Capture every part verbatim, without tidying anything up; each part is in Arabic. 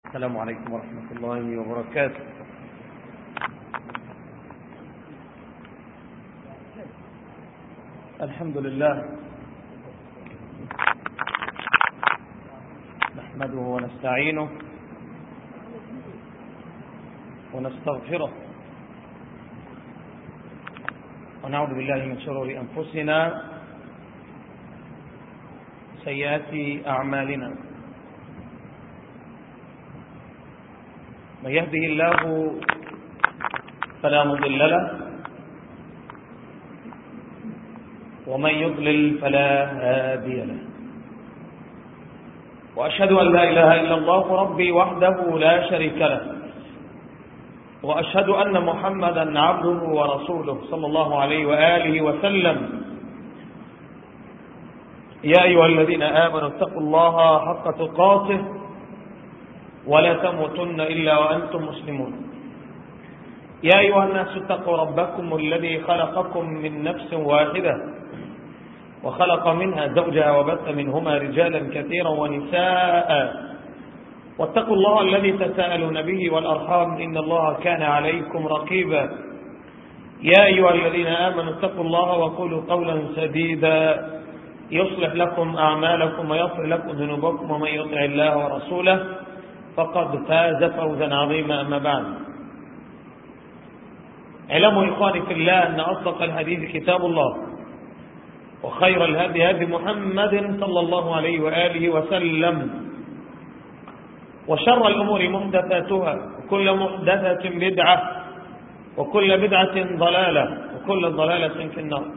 السلام عليكم ورحمة الله وبركاته. الحمد لله نحمده ونستعينه ونستغفره ونعوذ بالله من شرور أنفسنا وسيئات أعمالنا. من يهده الله فلا مضل له ومن يضلل فلا هادي له، وأشهد أن لا إله إلا الله ربي وحده لا شريك له، وأشهد أن محمدا عبده ورسوله صلى الله عليه وآله وسلم. يا أيها الذين آمنوا اتقوا الله حق تقاته ولا تموتن إلا وأنتم مسلمون. يا أيها الناس اتقوا ربكم الذي خلقكم من نفس واحدة وخلق منها زوجها وبث منهما رجالا كثيرا ونساء، واتقوا الله الذي تساءلون به والأرحام إن الله كان عليكم رقيبا. يا أيها الذين آمنوا اتقوا الله وقولوا قولا سديدا يصلح لكم أعمالكم ويغفر لكم ذنوبكم، ومن يطع الله ورسوله فقد فاز فوزا عظيما. أما بعد، اعلموا إخواني في الله أن أصدق الحديث كتاب الله، وخير الهدي هدي محمد صلى الله عليه وآله وسلم، وشر الأمور محدثاتها، وكل محدثة بدعة، وكل بدعة ضلالة، وكل ضلالة في النار.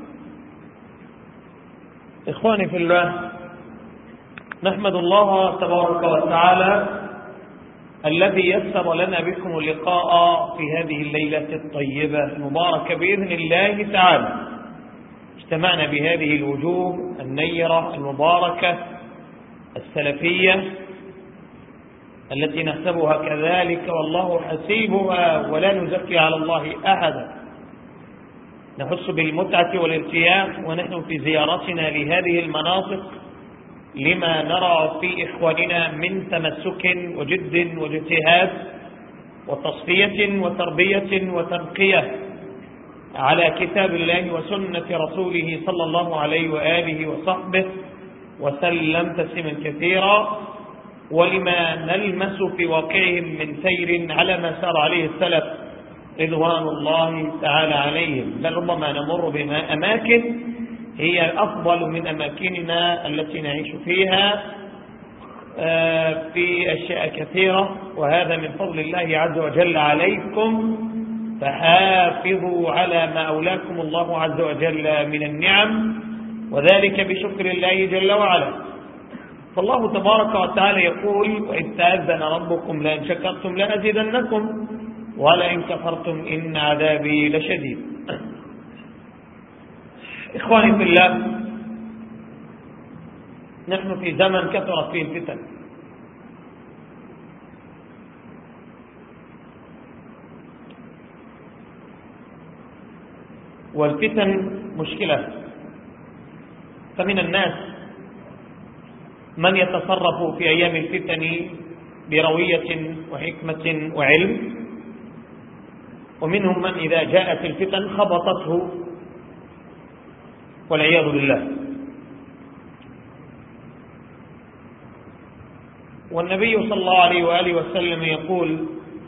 إخواني في الله، نحمد الله تبارك وتعالى الذي يسر لنا بكم اللقاء في هذه الليلة الطيبة المباركة بإذن الله تعالى. اجتمعنا بهذه الوجوه النيرة المباركة السلفية التي نحسبها كذلك والله حسيبها، ولا نزكي على الله أحدا. نحس بالمتعة والارتياح ونحن في زيارتنا لهذه المناطق لما نرى في إخواننا من تمسك وجد واجتهاد وتصفية وتربية وتنقية على كتاب الله وسنة رسوله صلى الله عليه وآله وصحبه وسلم تسليما كثيرا، ولما نلمس في واقعهم من سير على ما سار عليه السلف رضوان الله تعالى عليهم. بل ربما نمر بأماكن هي أفضل من أماكننا التي نعيش فيها في أشياء كثيرة، وهذا من فضل الله عز وجل عليكم. فحافظوا على ما أولاكم الله عز وجل من النعم، وذلك بشكر الله جل وعلا. فالله تبارك وتعالى يقول: وإذ تأذن ربكم لئن شكرتم لأزيدنكم ولئن كفرتم إن عذابي لشديد. إخواني في الله، نحن في زمن كثرت فيه الفتن، والفتن مشكلة. فمن الناس من يتصرف في أيام الفتن بروية وحكمة وعلم، ومنهم من إذا جاءت الفتن خبطته والعياذ بالله. والنبي صلى الله عليه وآله وسلم يقول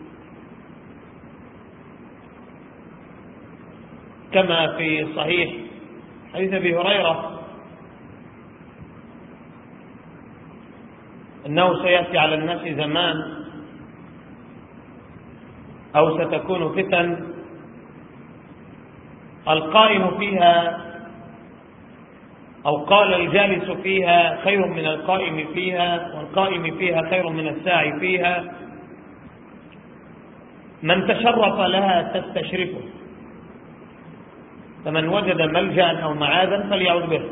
كما في صحيح حديث أبي هريرة أنه سيأتي على الناس زمان أو ستكون فتن القائم فيها أو قال الجالس فيها خير من القائم فيها، والقائم فيها خير من الساعي فيها. من تشرف لها تستشرفه، فمن وجد ملجأ أو معاذا فليعوذ به.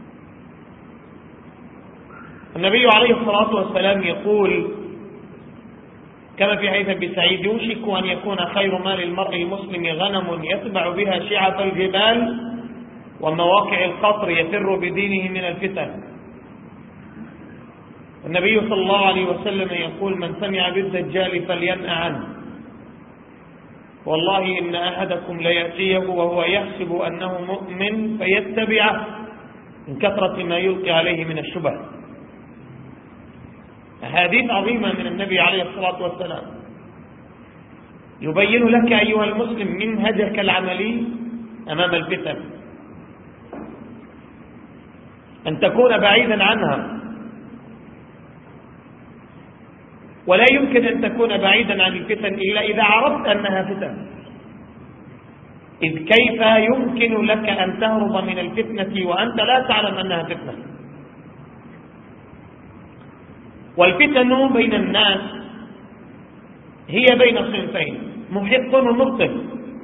النبي عليه الصلاة والسلام يقول كما في حديث أبي سعيد: يوشك أن يكون خير مال المرء المسلم غنم يتبع بها شعب الجبال ومواقع القطر يفر بدينه من الفتن. النبي صلى الله عليه وسلم يقول: من سمع بالدجال فلينأ عنه، والله إن أحدكم ليأتيه وهو يحسب أنه مؤمن فيتبعه من كثرة ما يلقي عليه من الشبه. أحاديث عظيمة من النبي عليه الصلاة والسلام يبين لك أيها المسلم منهجك العملي أمام الفتن، أن تكون بعيدا عنها، ولا يمكن أن تكون بعيدا عن الفتن إلا إذا عرفت أنها فتن. إذ كيف يمكن لك أن تهرب من الفتنة وأنت لا تعلم أنها فتنة؟ والفتن بين الناس هي بين صنفين: محق ومبطل.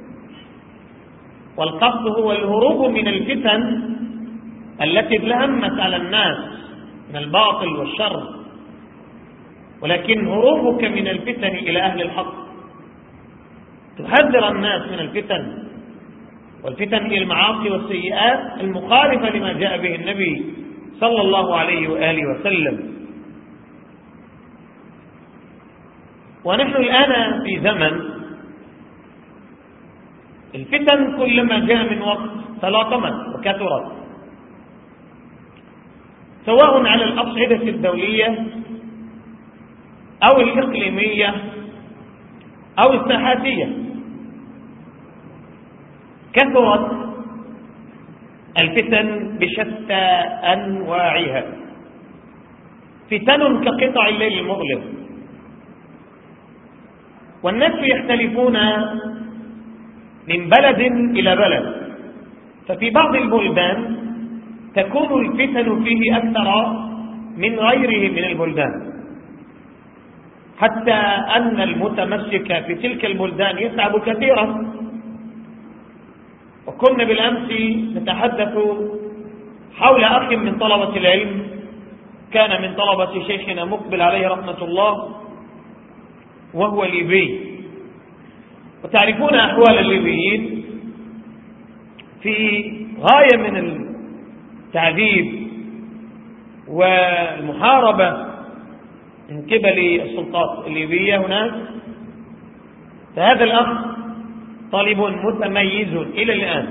والقصد هو الهروب من الفتن التي تلهمت على الناس من الباطل والشر، ولكن هروبك من الفتن إلى أهل الحق تحذر الناس من الفتن. والفتن هي المعاصي والسيئات المخالفة لما جاء به النبي صلى الله عليه وآله وسلم. ونحن الآن في زمن الفتن كلما جاء من وقت تلاطمت وكثرت، سواء على الأصعدة الدولية أو الإقليمية أو الساحاتية. كثرت الفتن بشتى أنواعها، فتن كقطع الليل المظلم، والناس يختلفون من بلد إلى بلد. ففي بعض البلدان تكون الفتن فيه أكثر من غيره من البلدان، حتى أن المتمسك في تلك البلدان يتعب كثيرا. وكنا بالأمس نتحدث حول أخ من طلبة العلم كان من طلبة شيخنا مقبل عليه رحمة الله، وهو ليبي. وتعرفون أحوال الليبيين في غاية من التعذيب والمحاربة من قبل السلطات الليبية هناك. فهذا الأخ طالب متميز إلى الآن،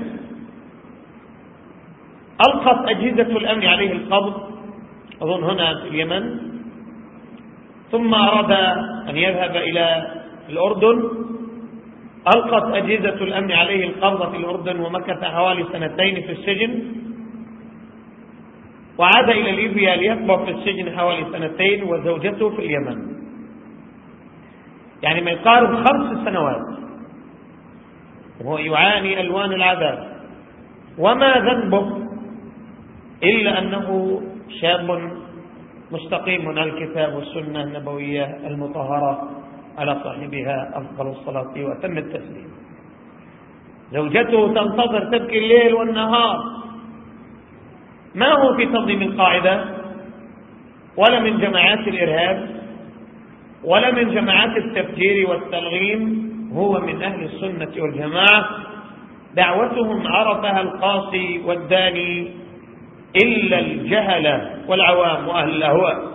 ألقت أجهزة الأمن عليه القبض أظن هنا في اليمن، ثم أراد أن يذهب إلى الأردن، ألقت أجهزة الأمن عليه القبض في الأردن ومكث حوالي سنتين في السجن، وعاد إلى ليبيا ليكبر في السجن حوالي سنتين، وزوجته في اليمن، يعني ما يقارب خمس سنوات وهو يعاني ألوان العذاب. وما ذنبه إلا أنه شاب مستقيم على الكتاب والسنة النبوية المطهرة على صاحبها أفضل الصلاة وأتم التسليم. زوجته تنتظر تبكي الليل والنهار، ما هو في تنظيم القاعدة ولا من جماعات الإرهاب ولا من جماعات التفجير والتلغيم، هو من أهل السنة والجماعة. دعوتهم عرفها القاصي والداني إلا الجهلة والعوام وأهل الأهواء.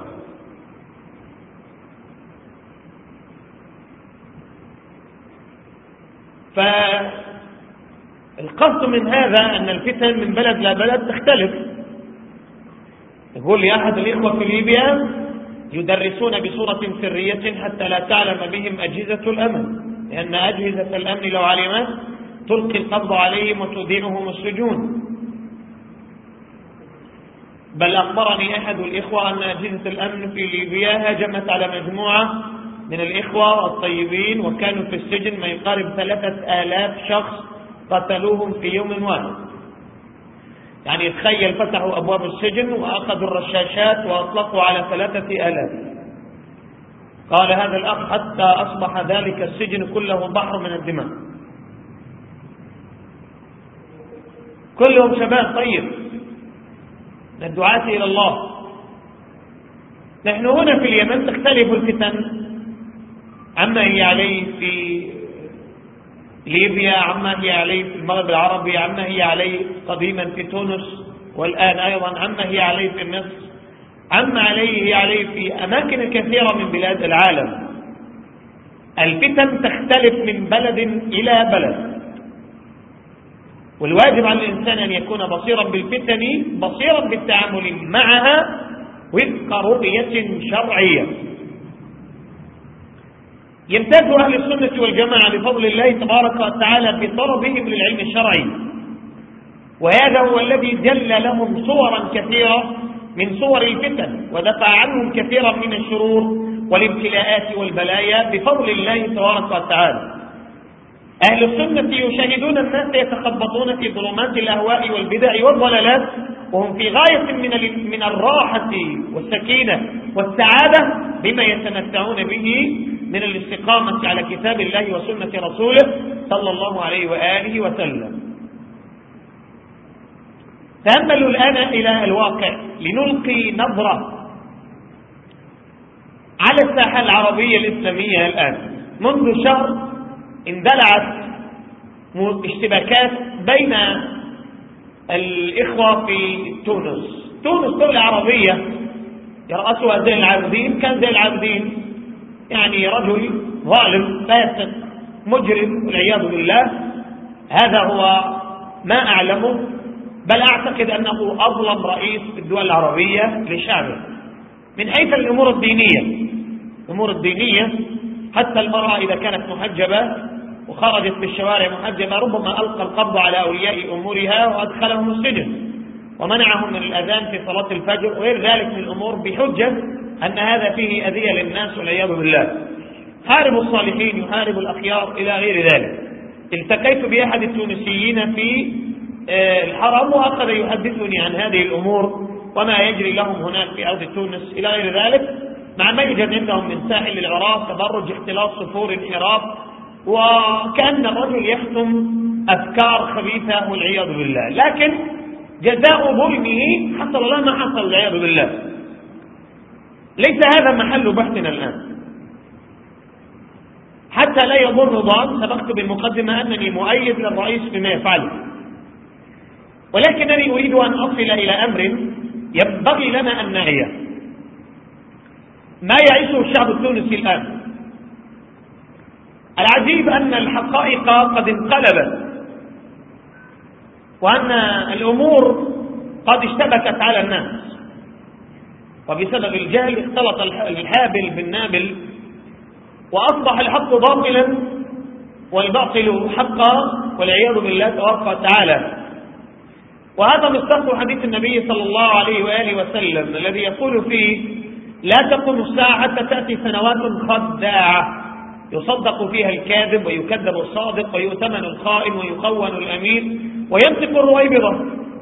فالقصد من هذا أن الفتن من بلد لا بلد تختلف. يقول لي أحد الإخوة في ليبيا يدرسون بصورة سرية حتى لا تعلم بهم أجهزة الأمن، لأن أجهزة الأمن لو علمت تلقي القبض عليهم وتودينهم السجون. بل أخبرني أحد الإخوة أن أجهزة الأمن في ليبيا هجمت على مجموعة من الإخوة الطيبين وكانوا في السجن، ما يقارب ثلاثة آلاف شخص قتلوهم في يوم واحد. يعني تخيل، فتحوا أبواب السجن وأخذوا الرشاشات وأطلقوا على ثلاثة آلاف. قال هذا الأخ حتى أصبح ذلك السجن كله بحر من الدماء، كلهم شباب طيب من الدعاة إلى الله. نحن هنا في اليمن تختلف الفتن عما هي عليه في ليبيا، عما هي عليه في المغرب العربي، عما هي عليه قديما في تونس، والآن أيضا عما هي عليه في مصر عم عليه عليه في أماكن كثيرة من بلاد العالم. الفتن تختلف من بلد إلى بلد، والواجب على الإنسان أن يكون بصيرا بالفتن، بصيرا بالتعامل معها وفق رؤية شرعية. يمتاز أهل السنة والجماعة بفضل الله تبارك وتعالى في طلبهم للعلم الشرعي، وهذا هو الذي جل لهم صورا كثيرة من صور الفتن، ودفع عنهم كثيرا من الشرور والابتلاءات والبلايا بفضل الله تبارك وتعالى. أهل السنة يشاهدون الناس يتخبطون في ظلمات الأهواء والبدع والضلالات، وهم في غاية من من الراحة والسكينة والسعادة بما يتمتعون به من الاستقامة على كتاب الله وسنة رسوله صلى الله عليه وآله وسلم. تأملوا الآن إلى الواقع لنلقي نظرة على الساحة العربية الإسلامية الآن. منذ شهر اندلعت اشتباكات بين الإخوة في تونس. تونس دولة عربية يرأسها زين العابدين. كان زين العابدين يعني رجل ظالم فاسق مجرم والعياذ بالله، هذا هو ما أعلمه، بل أعتقد أنه أظلم رئيس في الدول العربية لشعبه. من حيث الأمور الدينية، الأمور الدينية حتى المرأة إذا كانت محجبة وخرجت في الشوارع محجبة ربما ألقى القبض على أولياء أمورها وأدخلهم السجن ومنعهم من الأذان في صلاة الفجر وغير ذلك من الأمور بحجة أن هذا فيه أذية للناس والعياذ بالله. يحارب الصالحين، يحارب الأخيار إلى غير ذلك. التقيت بأحد التونسيين في الحرم وأخذ يحدثني عن هذه الأمور وما يجري لهم هناك في أرض تونس إلى غير ذلك، مع ما يوجد عندهم من ساحل العراق، تبرج، اختلاط صفور، انحراف، وكأن الرجل يختم أفكار خبيثة والعياذ بالله. لكن جزاء ظلمه حصل له ما حصل والعياذ بالله. ليس هذا محل بحثنا الآن، حتى لا يظن ظن سبقت بالمقدمة أنني مؤيد للرئيس بما يفعله، ولكنني أريد أن أصل إلى أمر ينبغي لنا أن نعيه. ما يعيشه الشعب التونسي الآن، العجيب أن الحقائق قد انقلبت، وأن الأمور قد اشتبكت على الناس، وبسبب الجهل اختلط الحابل بالنابل، وأصبح الحق باطلا والباطل حقا والعياذ بالله تبارك وتعالى. وهذا مصداق حديث النبي صلى الله عليه وآله وسلم الذي يقول فيه: لا تقوم الساعة حتى تأتي سنوات خداعة يصدق فيها الكاذب ويكذب الصادق ويؤتمن الخائن ويخون الأمين وينطق الرويبضة.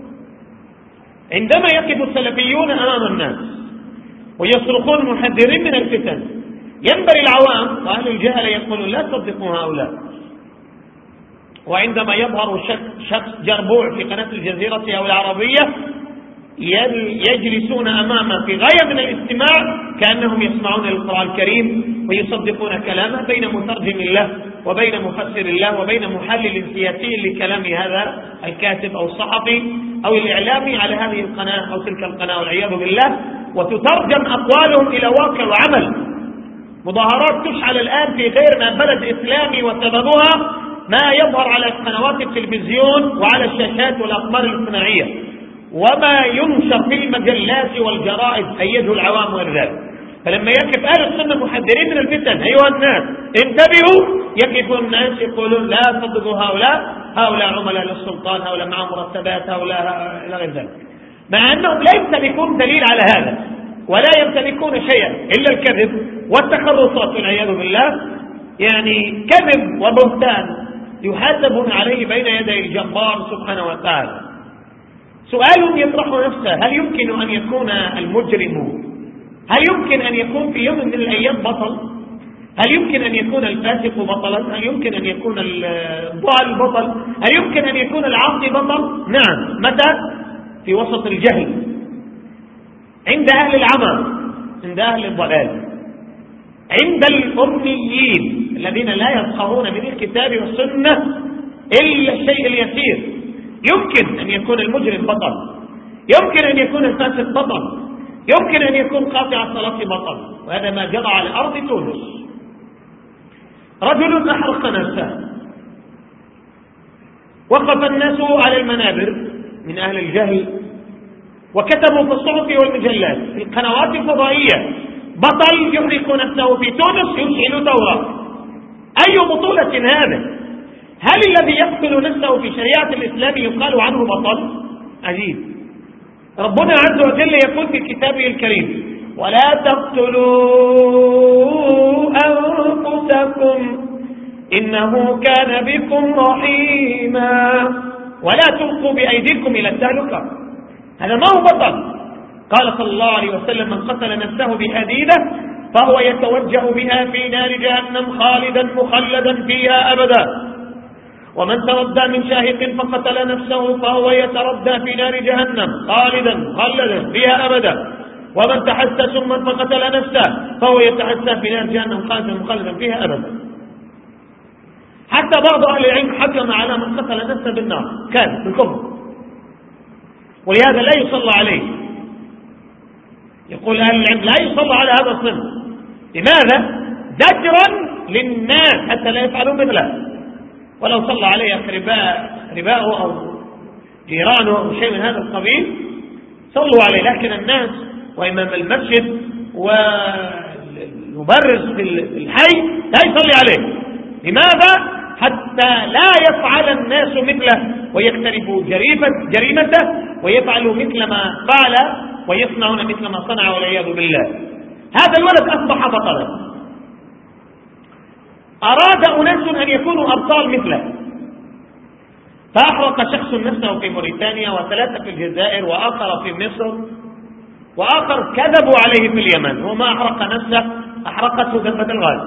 عندما يقف السلفيون أمام الناس ويصرخون محذرين من الفتن، ينبغي العوام وأهل الجهل يقولون لا تصدقوا هؤلاء. وعندما يظهر شخص جربوع في قناة الجزيرة أو العربية يجلسون أمامه في غاية من الاستماع كأنهم يسمعون القرآن الكريم ويصدقون كلامه، بين مترجم الله وبين مفسر الله وبين محلل سياسي لكلام هذا الكاتب أو الصحفي أو الإعلامي على هذه القناة أو تلك القناة والعياذ بالله، وتترجم أقوالهم إلى واقع وعمل. مظاهرات تشعل الآن في غير ما بلد إسلامي، وسببها ما يظهر على قنوات التلفزيون وعلى الشاشات والأقمار الاصطناعية وما ينشر في المجلات والجرائد أيده العوام وذلك. فلما يقف أهل السنة محذرين من الفتن: أيها الناس انتبهوا، يقف الناس يقولون لا تصدقوا هؤلاء، هؤلاء عملاء للسلطان، هؤلاء معهم مرتبات، هؤلاء إلى غير ذلك، مع أنهم لا يمتلكون دليل على هذا ولا يمتلكون شيئا إلا الكذب والتخرصات والعياذ بالله. يعني كذب وبهتان يحاسبون عليه بين يدي الجبار سبحانه وتعالى. سؤال يطرح نفسه: هل يمكن أن يكون المجرم، هل يمكن أن يكون في يوم من الأيام بطل؟ هل يمكن أن يكون الفاسق بطلا؟ هل يمكن أن يكون الضال بطل؟ هل يمكن أن يكون العاصي بطل؟ نعم. متى؟ في وسط الجهل، عند أهل العمى، عند أهل الضلال، عند الأميين الذين لا يفقهون من الكتاب والسنة إلا الشيء اليسير. يمكن أن يكون المجرم بطل، يمكن أن يكون الفاسق بطل، يمكن أن يكون قاطع الصلاة بطل، وهذا ما جرى على أرض تونس. رجل أحرق نفسه، وقف الناس على المنابر من أهل الجهل وكتبوا في الصحف والمجلات في القنوات الفضائية: بطل يحرق نفسه في تونس يشعل ثورة. أي بطولة هذا؟ هل الذي يقتل نفسه في شريعة الإسلام يقال عنه بطل؟ عجيب. ربنا عز وجل يقول في كتابه الكريم: ولا تقتلوا أنفسكم إنه كان بكم رحيما ولا تلقوا بأيديكم إلى التهلكة. هذا ما هو بطل. قال صلى الله عليه وسلم: من قتل نفسه بحديدة فهو يتوجه بها في نار جهنم خالدا مخلدا فيها أبدا، ومن تردى من شاهق فقتل نفسه فهو يتردى في نار جهنم خالدا مخلدا فيها أبدا، ومن تحسى سما فقتل نفسه فهو يتحسى في نار جهنم خالدا مخلدا فيها أبدا. حتى بعض أهل العلم حكم على من قتل نفسه بالنار، كان بالكفر، ولهذا لا يصلى عليه. يقول أهل العلم لا يصلى على هذا الصنف. لماذا؟ زجرا للناس حتى لا يفعلوا مثله. ولو صلى عليه أقرباء أقرباءه أو جيرانه أو شيء من هذا القبيل صلوا عليه، لكن الناس وإمام المسجد والمبرز في الحي لا يصلي عليه. لماذا؟ حتى لا يفعل الناس مثله ويقترفوا جريمته ويفعلوا مثل ما فعل ويصنعون مثل ما صنع والعياذ بالله. هذا الولد أصبح بطلا. أراد أناس أن يكونوا أبطال مثله، فأحرق شخص نفسه في موريتانيا، وثلاثة في الجزائر، وآخر في مصر، وآخر كذبوا عليه في اليمن. وما أحرق نفسه، أحرقته دفة الغاز.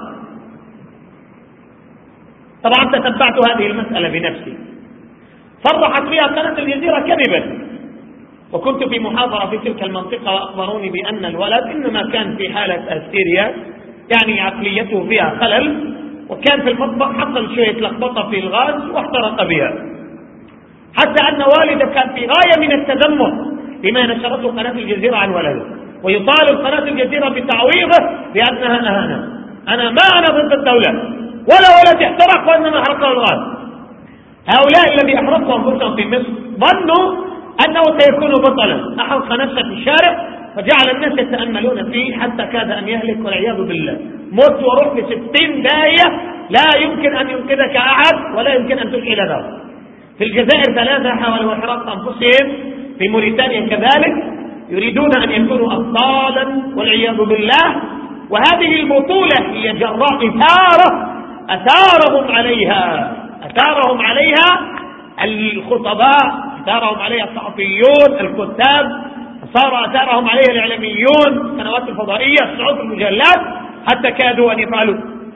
طبعا تتبعت هذه المسألة بنفسي، صرحت فيها قناة الجزيرة كذبا، وكنت في محاضرة في تلك المنطقة وأخبروني بأن الولد إنما كان في حالة أستيريا، يعني عقليته فيها خلل، وكان في المطبخ حصل شوية لخبطة في الغاز واحترق بها، حتى أن والده كان في غاية من التذمر لما نشرته قناة الجزيرة عن ولده، ويطالب قناة الجزيرة بتعويضه بأنها أهانة. أنا ما أنا ضد الدولة ولا ولد احترق وإنما أحرقه الغاز. هؤلاء الذي أحرقوا أنفسهم في مصر ظنوا أنه سيكون بطلا، أحرق نفسه في الشارع فجعل الناس يتأملون فيه حتى كاد أن يهلك والعياذ بالله. موت وروح في ستين داية، لا يمكن أن ينقذك أحد ولا يمكن أن تشعل نار. في الجزائر ثلاثة حاولوا إحراق أنفسهم، في موريتانيا كذلك، يريدون أن يكونوا أبطالا والعياذ بالله. وهذه البطولة هي جراء إثارة أثارهم عليها أثارهم عليها الخطباء، أثارهم عليها الصحفيون الكتاب، صار أثارهم عليها الإعلاميون، القنوات الفضائية، الصحف، المجلات، حتى كادوا أن يفعلوا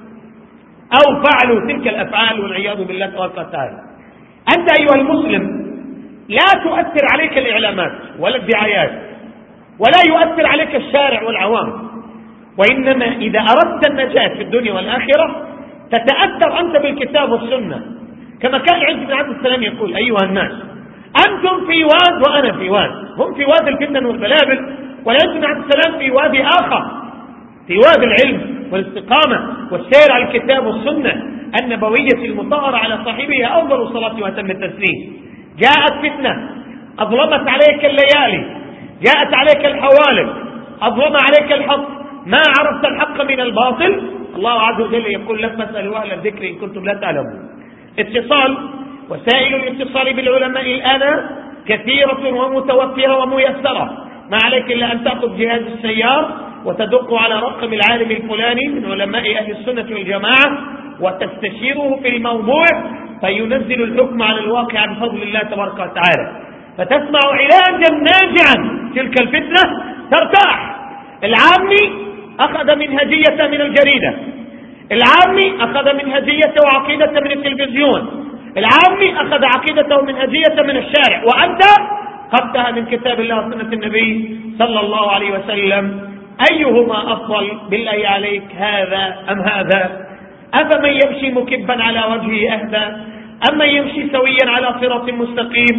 أو فعلوا تلك الأفعال والعياذ بالله تبارك وتعالى. أنت أيها المسلم لا تؤثر عليك الإعلامات ولا الدعايات، ولا يؤثر عليك الشارع والعوام، وإنما إذا أردت النجاة في الدنيا والآخرة تتأثر أنت بالكتاب والسنة. كما كان العز بن عبد السلام يقول: أيها الناس أنتم في واد وأنا في واد، هم في واد الفتن والبلابل، والعز بن عبد السلام في واد آخر، في واد العلم والاستقامة والسير على الكتاب والسنة النبوية المطهرة على صاحبها أفضل الصلاة وأتم التسليم. جاءت فتنة أظلمت عليك الليالي، جاءت عليك الحوالب، أظلم عليك الحق، ما عرفت الحق من الباطل، الله عز وجل يقول لك: فاسألوا أهل الذكر إن كنتم لا تعلمون. اتصال وسائل الاتصال بالعلماء الآن كثيرة ومتوفرة وميسرة، ما عليك إلا أن تأخذ جهاز السيار وتدق على رقم العالم الفلاني من علماء أهل السنة والجماعة وتستشيره في الموضوع فينزل الحكم على الواقع بفضل الله تبارك وتعالى، فتسمع علاجا ناجعا تلك الفتنة ترتاح. العامي أخذ منهجية من الجريدة، العامي أخذ منهجية وعقيدة من التلفزيون، العامي أخذ عقيدته ومنهجية من الشارع، وأنت خذتها من كتاب الله وسنة النبي صلى الله عليه وسلم. أيهما أفضل بالله عليك، هذا أم هذا؟ أفمن يمشي مكبا على وجهه أهدى أم من يمشي سويا على صراط مستقيم؟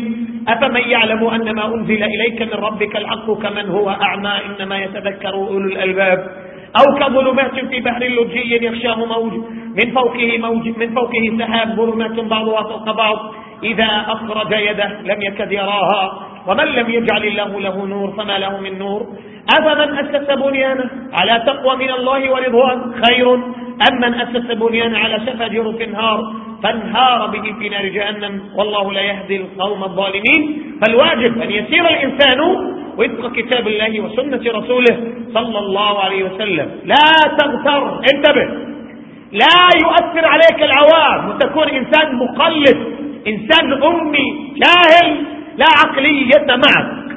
أفمن يعلم أن ما أنزل إليك من ربك الحق كمن هو أعمى إنما يتذكر أولو الألباب أو كظلمات في بحر لجي يغشاه موج من فوقه موج من فوقه سحاب ظلمات بعضها فوق بعض إذا أخرج يده لم يكد يراها ومن لم يجعل الله له نور فما له من نور أفمن أسس بنيانه على تقوى من الله ورضوان خير أم من أسس بنيانه على شفا جرف نهار فانهار به في نار جهنم والله لا يهدي القوم الظالمين. فالواجب أن يسير الإنسان وفق كتاب الله وسنة رسوله صلى الله عليه وسلم. لا تغتر، انتبه، لا يؤثر عليك العوام وتكون إنسان مقلد، إنسان أمي جاهل لا عقلية معك،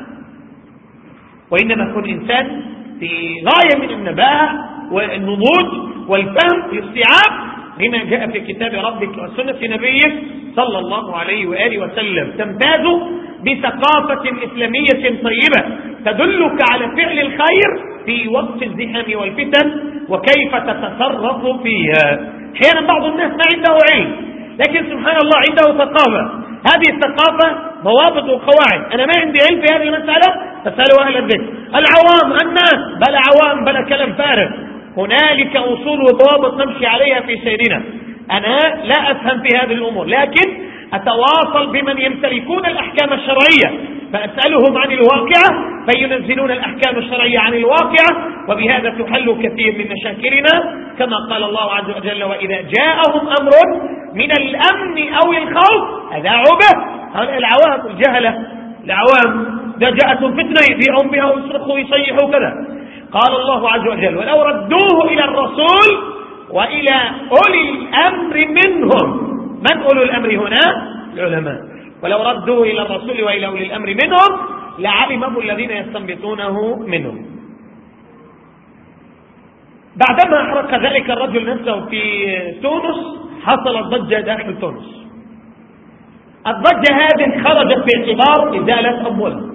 وإنما كن إنسان في غاية من النباهة والنضوج والفهم والاستيعاب لما جاء في كتاب ربك وسنة نبيك صلى الله عليه وآله وسلم. تمتاز بثقافة إسلامية طيبة تدلك على فعل الخير في وقت الزحام والفتن وكيف تتصرف فيها. أحيانا بعض الناس ما عنده علم لكن سبحان الله عنده ثقافة. هذه الثقافة ضوابط وقواعد. أنا ما عندي علم في هذه المسألة فاسألوا أهل الذكر. العوام الناس بلا عوام بلا كلام فارغ. هنالك أصول وضوابط نمشي عليها في سيرنا. أنا لا أفهم في هذه الأمور لكن أتواصل بمن يمتلكون الأحكام الشرعية فأسألهم عن الواقعة فينزلون الأحكام الشرعية عن الواقعة وبهذا تحل كثير من مشاكلنا كما قال الله عز وجل وإذا جاءهم أمر من الأمن أو الخوف أذاعوا به. هؤلاء العوام الجهلة العوام إذا جاءتهم فتنة يبيعون بها ويصرخوا ويصيحوا كذا. قال الله عز وجل ولو ردوه إلى الرسول وإلى أولي الأمر منهم. من أولو الأمر هنا؟ العلماء. ولو ردوه إلى الرسول وإلى أولي الأمر منهم لعلمه الذين يستنبطونه منهم. بعدما أحرق ذلك الرجل نفسه في تونس حصلت ضجة داخل تونس. الضجة هذه خرجت باعتبار إزالة أموال.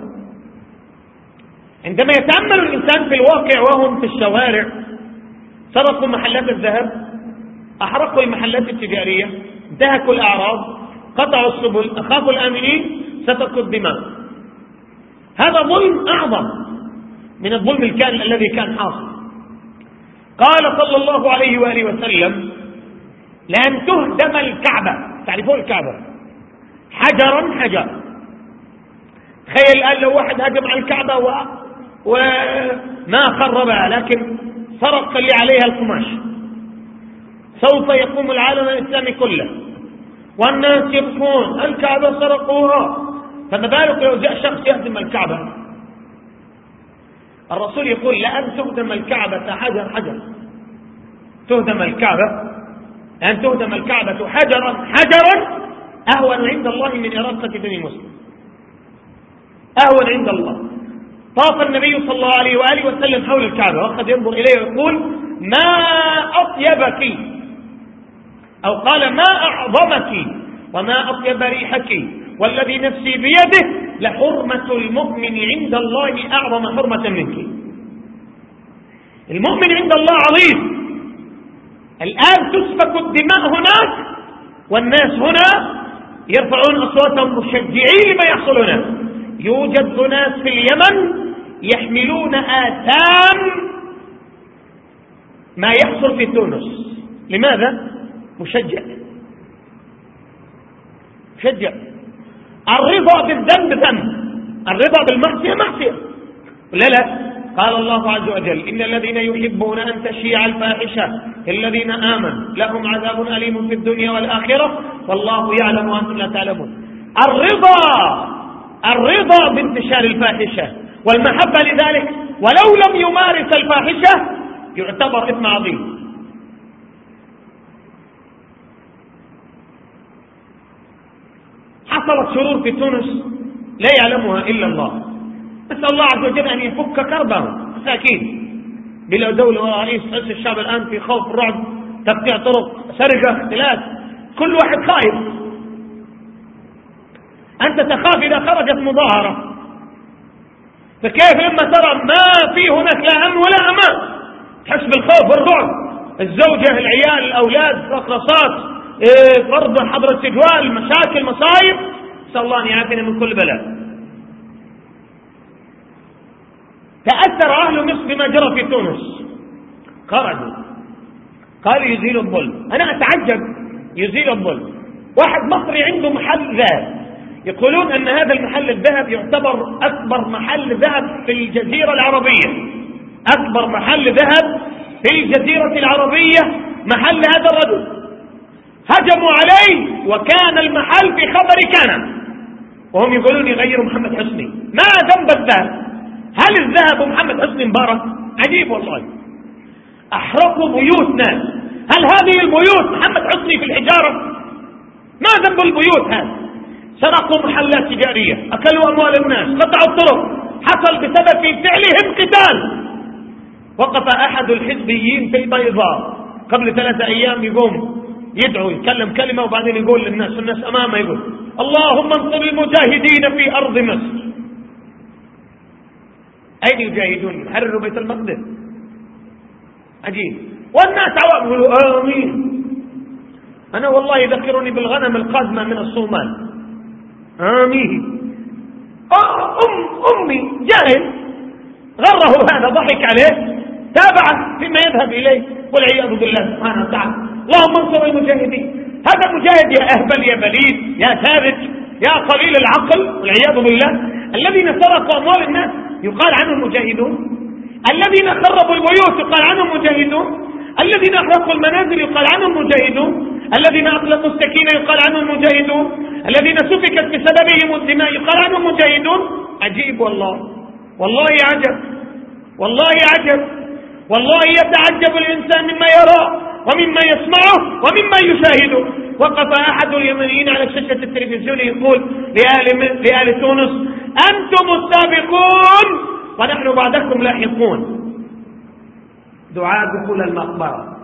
عندما يتأمل الإنسان في الواقع وهم في الشوارع سرقوا محلات الذهب، أحرقوا المحلات التجارية، انتهكوا الأعراض، قطعوا السبل، أخافوا الآمنين، سفكوا الدماء. هذا ظلم أعظم من الظلم الكامل الذي كان حاصل. قال صلى الله عليه وآله وسلم لأن تهدم الكعبة. تعرفون الكعبة حجرا حجر. تخيل الآن لو واحد هجم على الكعبة و... وما خربها لكن سرق اللي عليها القماش سوف يقوم العالم الإسلامي كله والناس يبكون الكعبة سرقوها، فما بالك لو جاء شخص يهدم الكعبة. الرسول يقول لأن تهدم الكعبة حجر حجر. تهدم الكعبة أن تهدم الكعبة حجرا حجرا أهون عند الله من إراقة دم مسلم. أهون عند الله. طاف النبي صلى الله عليه وآله وسلم حول الكعبة وقد ينظر إليه ويقول ما أطيبك، أو قال ما أعظمك وما أطيب ريحك والذي نفسي بيده لحرمة المؤمن عند الله أعظم حرمة منك. المؤمن عند الله عظيم. الآن تسفك الدماء هناك والناس هنا يرفعون أصواتهم مشجعين لما يحصل هنا. يوجد أناس في اليمن يحملون آثام ما يحصل في تونس. لماذا؟ مشجع مشجع. الرضا بالذنب ذنب، الرضا بالمعصية معصية ولا لا؟ قال الله عز وجل إن الذين يحبون أن تشيع الفاحشة الذين آمنوا لهم عذاب أليم في الدنيا والآخرة والله يعلم وأنتم لا تعلمون. الرضا الرضا بانتشار الفاحشة والمحبة لذلك ولو لم يمارس الفاحشة يعتبر إثم عظيم. حصلت شرور في تونس لا يعلمها إلا الله. نسأل الله عز وجل أن يفك كربهم مساكين. بلا دولة ولا رئيس، تحس الشعب الآن في خوف رعب، تقطيع طرق، سرقة، اختلاس، كل واحد خايف. أنت تخاف إذا خرجت مظاهرة، فكيف لما ترى ما في هناك لا أمن ولا أمان؟ تحس بالخوف والرعب. الزوجة، العيال، الأولاد، رقصات، فرض حظر التجوال، مشاكل، مصايب. نسأل الله أن يعافينا من كل بلاء. تأثر أهل مصر بما جرى في تونس، خرجوا قالوا يزيل الظلم. أنا أتعجب، يزيل الظلم. واحد مصري عنده محل ذهب، يقولون أن هذا المحل الذهب يعتبر أكبر محل ذهب في الجزيرة العربية، أكبر محل ذهب في الجزيرة العربية محل هذا الرجل. هجموا عليه وكان المحل في خبر كان، وهم يقولون يغيروا محمد حسني. ما ذنب الذهب؟ هل الذهب محمد حسني مبارك؟ عجيب والله. أحرقوا بيوت ناس، هل هذه البيوت محمد حسني في الحجارة؟ ما ذنب البيوت هذه؟ سرقوا محلات تجارية، أكلوا أموال الناس، قطعوا الطرق، حصل بسبب في فعلهم قتال. وقف أحد الحزبيين في البيضاء قبل ثلاثة أيام يقوم يدعو، يتكلم كلمة وبعدين يقول للناس، الناس أمامه يقول اللهم انصر المجاهدين في أرض مصر. أين يجاهدون؟ يحرروا بيت المقدس. عجيب. والناس عوام يقولوا آمين. أنا والله يذكرني بالغنم القادمة من الصومال. آمين. أم أمي جاهل غره هذا، ضحك عليه، تابع فيما يذهب إليه والعياذ بالله سبحانه وتعالى. اللهم انصر المجاهدين. هذا مجاهد يا أهبل يا بليد يا ثابت يا قليل العقل والعياذ بالله. الذين سرقوا أموال الناس يقال عنهم مجاهدون، الذين خربوا البيوت يقال عنهم مجاهدون، الذين أحرقوا المنازل يقال عنهم مجاهدون، الذين أطلقوا السكينة يقال عنهم مجاهدون، الذين سفكت بسببهم الدماء يقال عنهم مجاهدون. عجيب والله، والله عجب، والله عجب، والله يتعجب الإنسان مما يرى ومما يسمعه ومما يشاهده. وقف أحد اليمنيين على شاشة التلفزيون يقول لآل, لآل تونس أنتم السابقون ونحن بعدكم لاحقون. دعاء دخول المقبرة.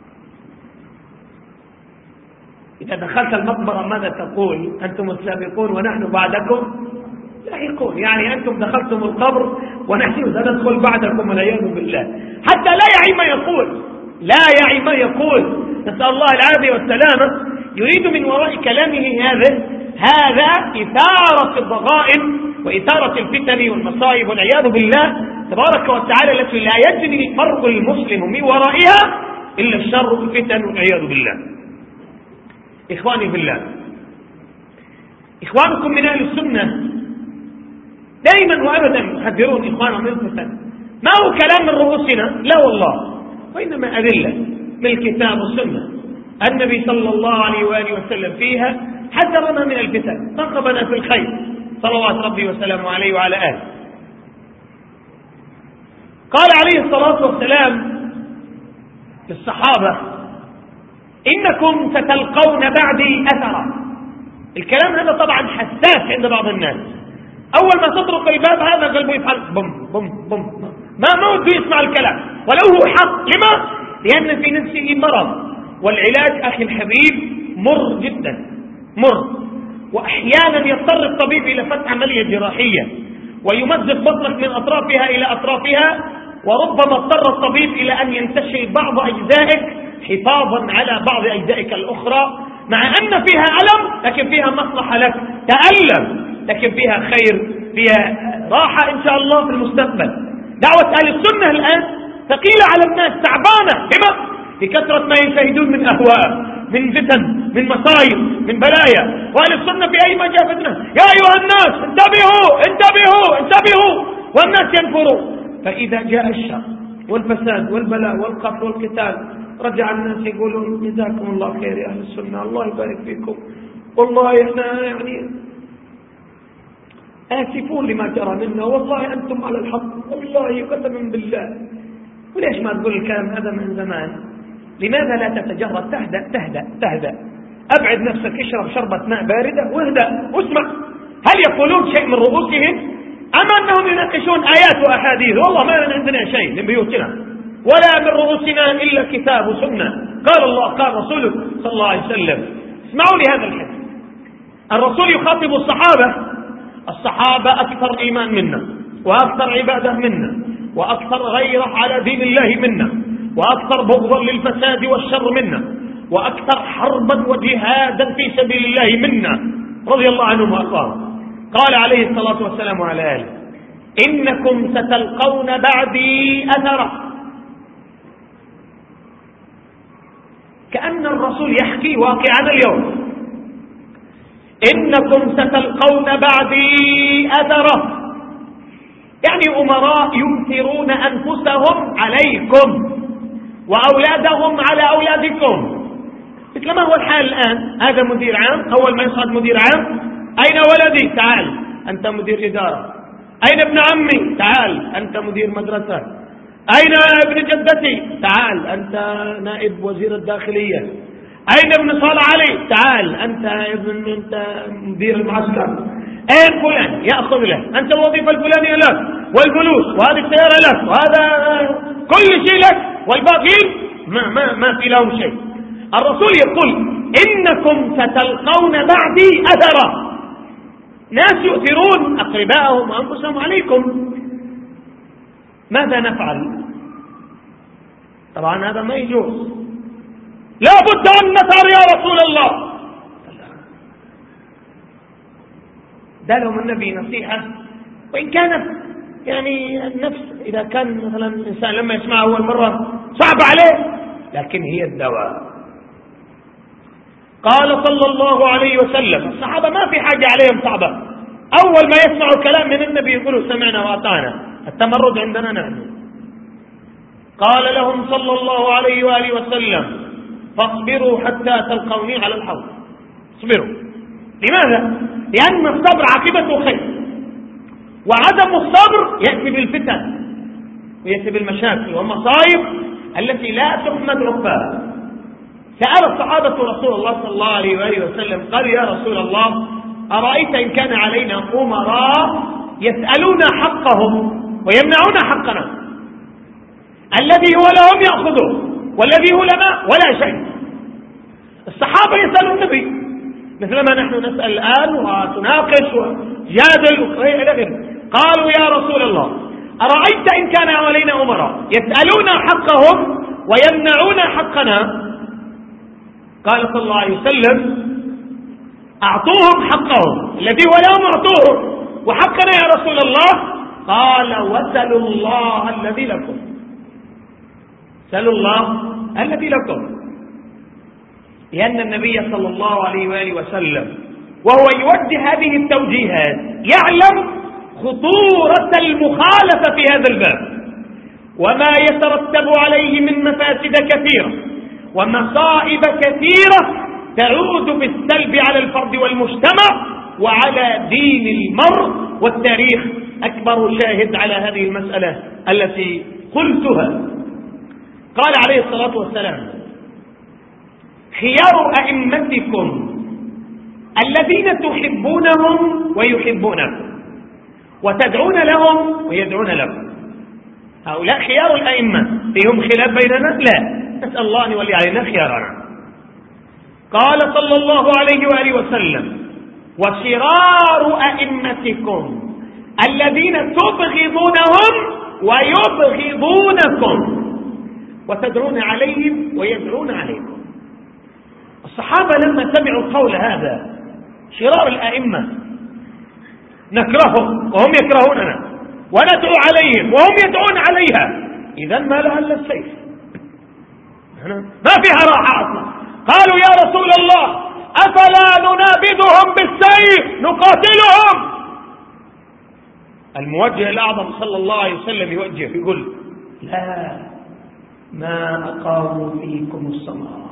إذا دخلت المقبرة ماذا تقول؟ أنتم السابقون ونحن بعدكم لاحقون، يعني أنتم دخلتم القبر ونحن سندخل بعدكم والعياذ بالله. حتى لا يعي ما يقول، لا يعي ما يقول، نسأل الله العافية والسلامة. يريد من وراء كلامه هذا هذا إثارة الضغائن وإثارة الفتن والمصائب والعياذ بالله تبارك وتعالى، التي لا يجري المرء المسلم من ورائها إلا الشر والفتن والعياذ بالله. إخواني بالله، إخوانكم من أهل السنة دائما وأبدا يحذرون إخوانهم من الفتن. ما هو كلام من رؤوسنا، لا والله، وإنما أدلة من الكتاب والسنة. النبي صلى الله عليه وآله وسلم فيها حذرنا من الفتن، رغبنا في الخير صلوات ربي وسلامه عليه وعلى آله. قال عليه الصلاة والسلام للصحابة إنكم ستلقون بعدي أثرا. الكلام هذا طبعا حساس عند بعض الناس، أول ما تطرق الباب هذا قلبه يفعل بم بم بم، ما موت يسمع الكلام ولو هو حق. لما؟ لأن في نفسه مرض، والعلاج أخي الحبيب مر جدا، مر. وأحيانا يضطر الطبيب إلى فتح عملية جراحية ويمزق بطنك من أطرافها إلى أطرافها، وربما اضطر الطبيب إلى أن ينتشل بعض أجزائك حفاظا على بعض أجزائك الأخرى، مع أن فيها ألم لكن فيها مصلحة لك، تألم لكن فيها خير، فيها راحة إن شاء الله في المستقبل. دعوة أهل السنة الآن ثقيلة على الناس، تعبانة. لما؟ لكثرة ما يشاهدون من أهواء، من فتن، من مصايب، من بلايا. وأهل السنة في أي مجال فتنة، يا أيها الناس انتبهوا انتبهوا انتبهوا، والناس ينفروا. فإذا جاء الشر والفساد والبلاء والقتل والقتال رجع الناس يقولون جزاكم الله خير يا أهل السنة، الله يبارك فيكم، والله احنا يعني آسفون لما جرى منا، والله أنتم على الحق، والله قسما بالله. وليش ما تقول الكلام هذا من زمان؟ لماذا لا تتجرد؟ تهدأ تهدأ تهدأ، أبعد نفسك، اشرب شربة ماء باردة واهدأ واسمع. هل يقولون شيء من رؤوسهم أم أنهم يناقشون آيات وأحاديث؟ والله ما عندنا شيء من بيوتنا ولا من رؤوسنا إلا كتاب وسنة، قال الله قال رسوله صلى الله عليه وسلم. اسمعوا لهذا الحديث. الرسول يخاطب الصحابة، الصحابة أكثر إيمان منا وأكثر عبادة منا وأكثر غيرة على دين الله منا وأكثر بغضا للفساد والشر منا وأكثر حربا وجهادا في سبيل الله منا. رضي الله عنهم وأرضاهم. قال عليه الصلاة والسلام على آله: إنكم ستلقون بعدي أثرا. كأن الرسول يحكي واقعنا اليوم. إنكم ستلقون بعدي أثرا، يعني أمراء يؤثرون أنفسهم عليكم وأولادهم على أولادكم، مثل ما هو الحال الآن. هذا مدير عام، أول ما يصعد مدير عام: أين ولدي؟ تعال أنت مدير إدارة. أين ابن عمي؟ تعال أنت مدير مدرسة. أين ابن جدتي؟ تعال أنت نائب وزير الداخلية. أين ابن صالح علي؟ تعال أنت ابن أنت مدير المعسكر. أين فلان؟ يأخذ له. أنت الوظيفة الفلانية لك، والفلوس، وهذه السيارة لك، وهذا كل شيء لك، والباقين ما ما ما في لهم شيء. الرسول يقول: إنكم ستلقون بعدي أثرا، ناس يؤثرون أقربائهم وأنفسهم عليكم. ماذا نفعل؟ طبعا هذا ما يجوز، لا بد أن نثار يا رسول الله. ده لهم النبي نصيحة، وإن كانت يعني النفس إذا كان مثلا الإنسان لما يسمعها أول مرة صعب عليه، لكن هي الدواء. قال صلى الله عليه وسلم: الصحابة ما في حاجة عليهم صعبة، أول ما يسمعوا كلام من النبي يقولوا سمعنا وأطعنا، التمرد عندنا نحن. قال لهم صلى الله عليه وآله وسلم: فاصبروا حتى تلقوني على الحوض. اصبروا. لماذا؟ لأن الصبر عاقبته خير، وعدم الصبر يأتي بالفتن ويأتي بالمشاكل والمصائب التي لا تحمد عقباها. سأل الصحابة رسول الله صلى الله عليه وآله وسلم، قال: يا رسول الله، أرأيت إن كان علينا أمراء يسألون حقهم ويمنعون حقنا، الذي هو لهم يأخذه والذي هو لنا ولا شيء. الصحابة يسألوا النبي مثلما نحن نسأل الآن وتناقش وجادل وإلى آخره. قالوا: يا رسول الله، أرأيت إن كان علينا أمراء يسألون حقهم ويمنعون حقنا. قال صلى الله عليه وسلم: أعطوهم حقهم الذي هو لهم أعطوه، وحقنا يا رسول الله. قال: وسلوا الله الذي لكم. سلوا الله الذي لكم. لأن النبي صلى الله عليه وآله وسلم وهو يوجه هذه التوجيهات يعلم خطورة المخالفة في هذا الباب، وما يترتب عليه من مفاسد كثيرة ومصائب كثيرة تعود بالسلب على الفرد والمجتمع وعلى دين المرء. والتاريخ أكبر شاهد على هذه المسألة التي قلتها. قال عليه الصلاة والسلام: خيار أئمتكم الذين تحبونهم ويحبونكم وتدعون لهم ويدعون لكم. هؤلاء خيار الأئمة، فيهم خلاف بيننا؟ لا، نسأل الله أن يولي علينا خيارنا. قال صلى الله عليه وآله وسلم: وشرار أئمتكم الذين تبغضونهم ويبغضونكم وتدعون عليهم ويدعون عليكم. الصحابة لما سمعوا قول هذا: شرار الأئمة نكرههم وهم يكرهوننا، وندعو عليهم وهم يدعون عليها، إذا ما لها إلا السيف، ما فيها راحة أصلا. قالوا: يا رسول الله، أفلا ننابذهم بالسيف نقاتلهم؟ الموجه الأعظم صلى الله عليه وسلم يوجه يقول: لا، ما أقاموا فيكم الصلاة.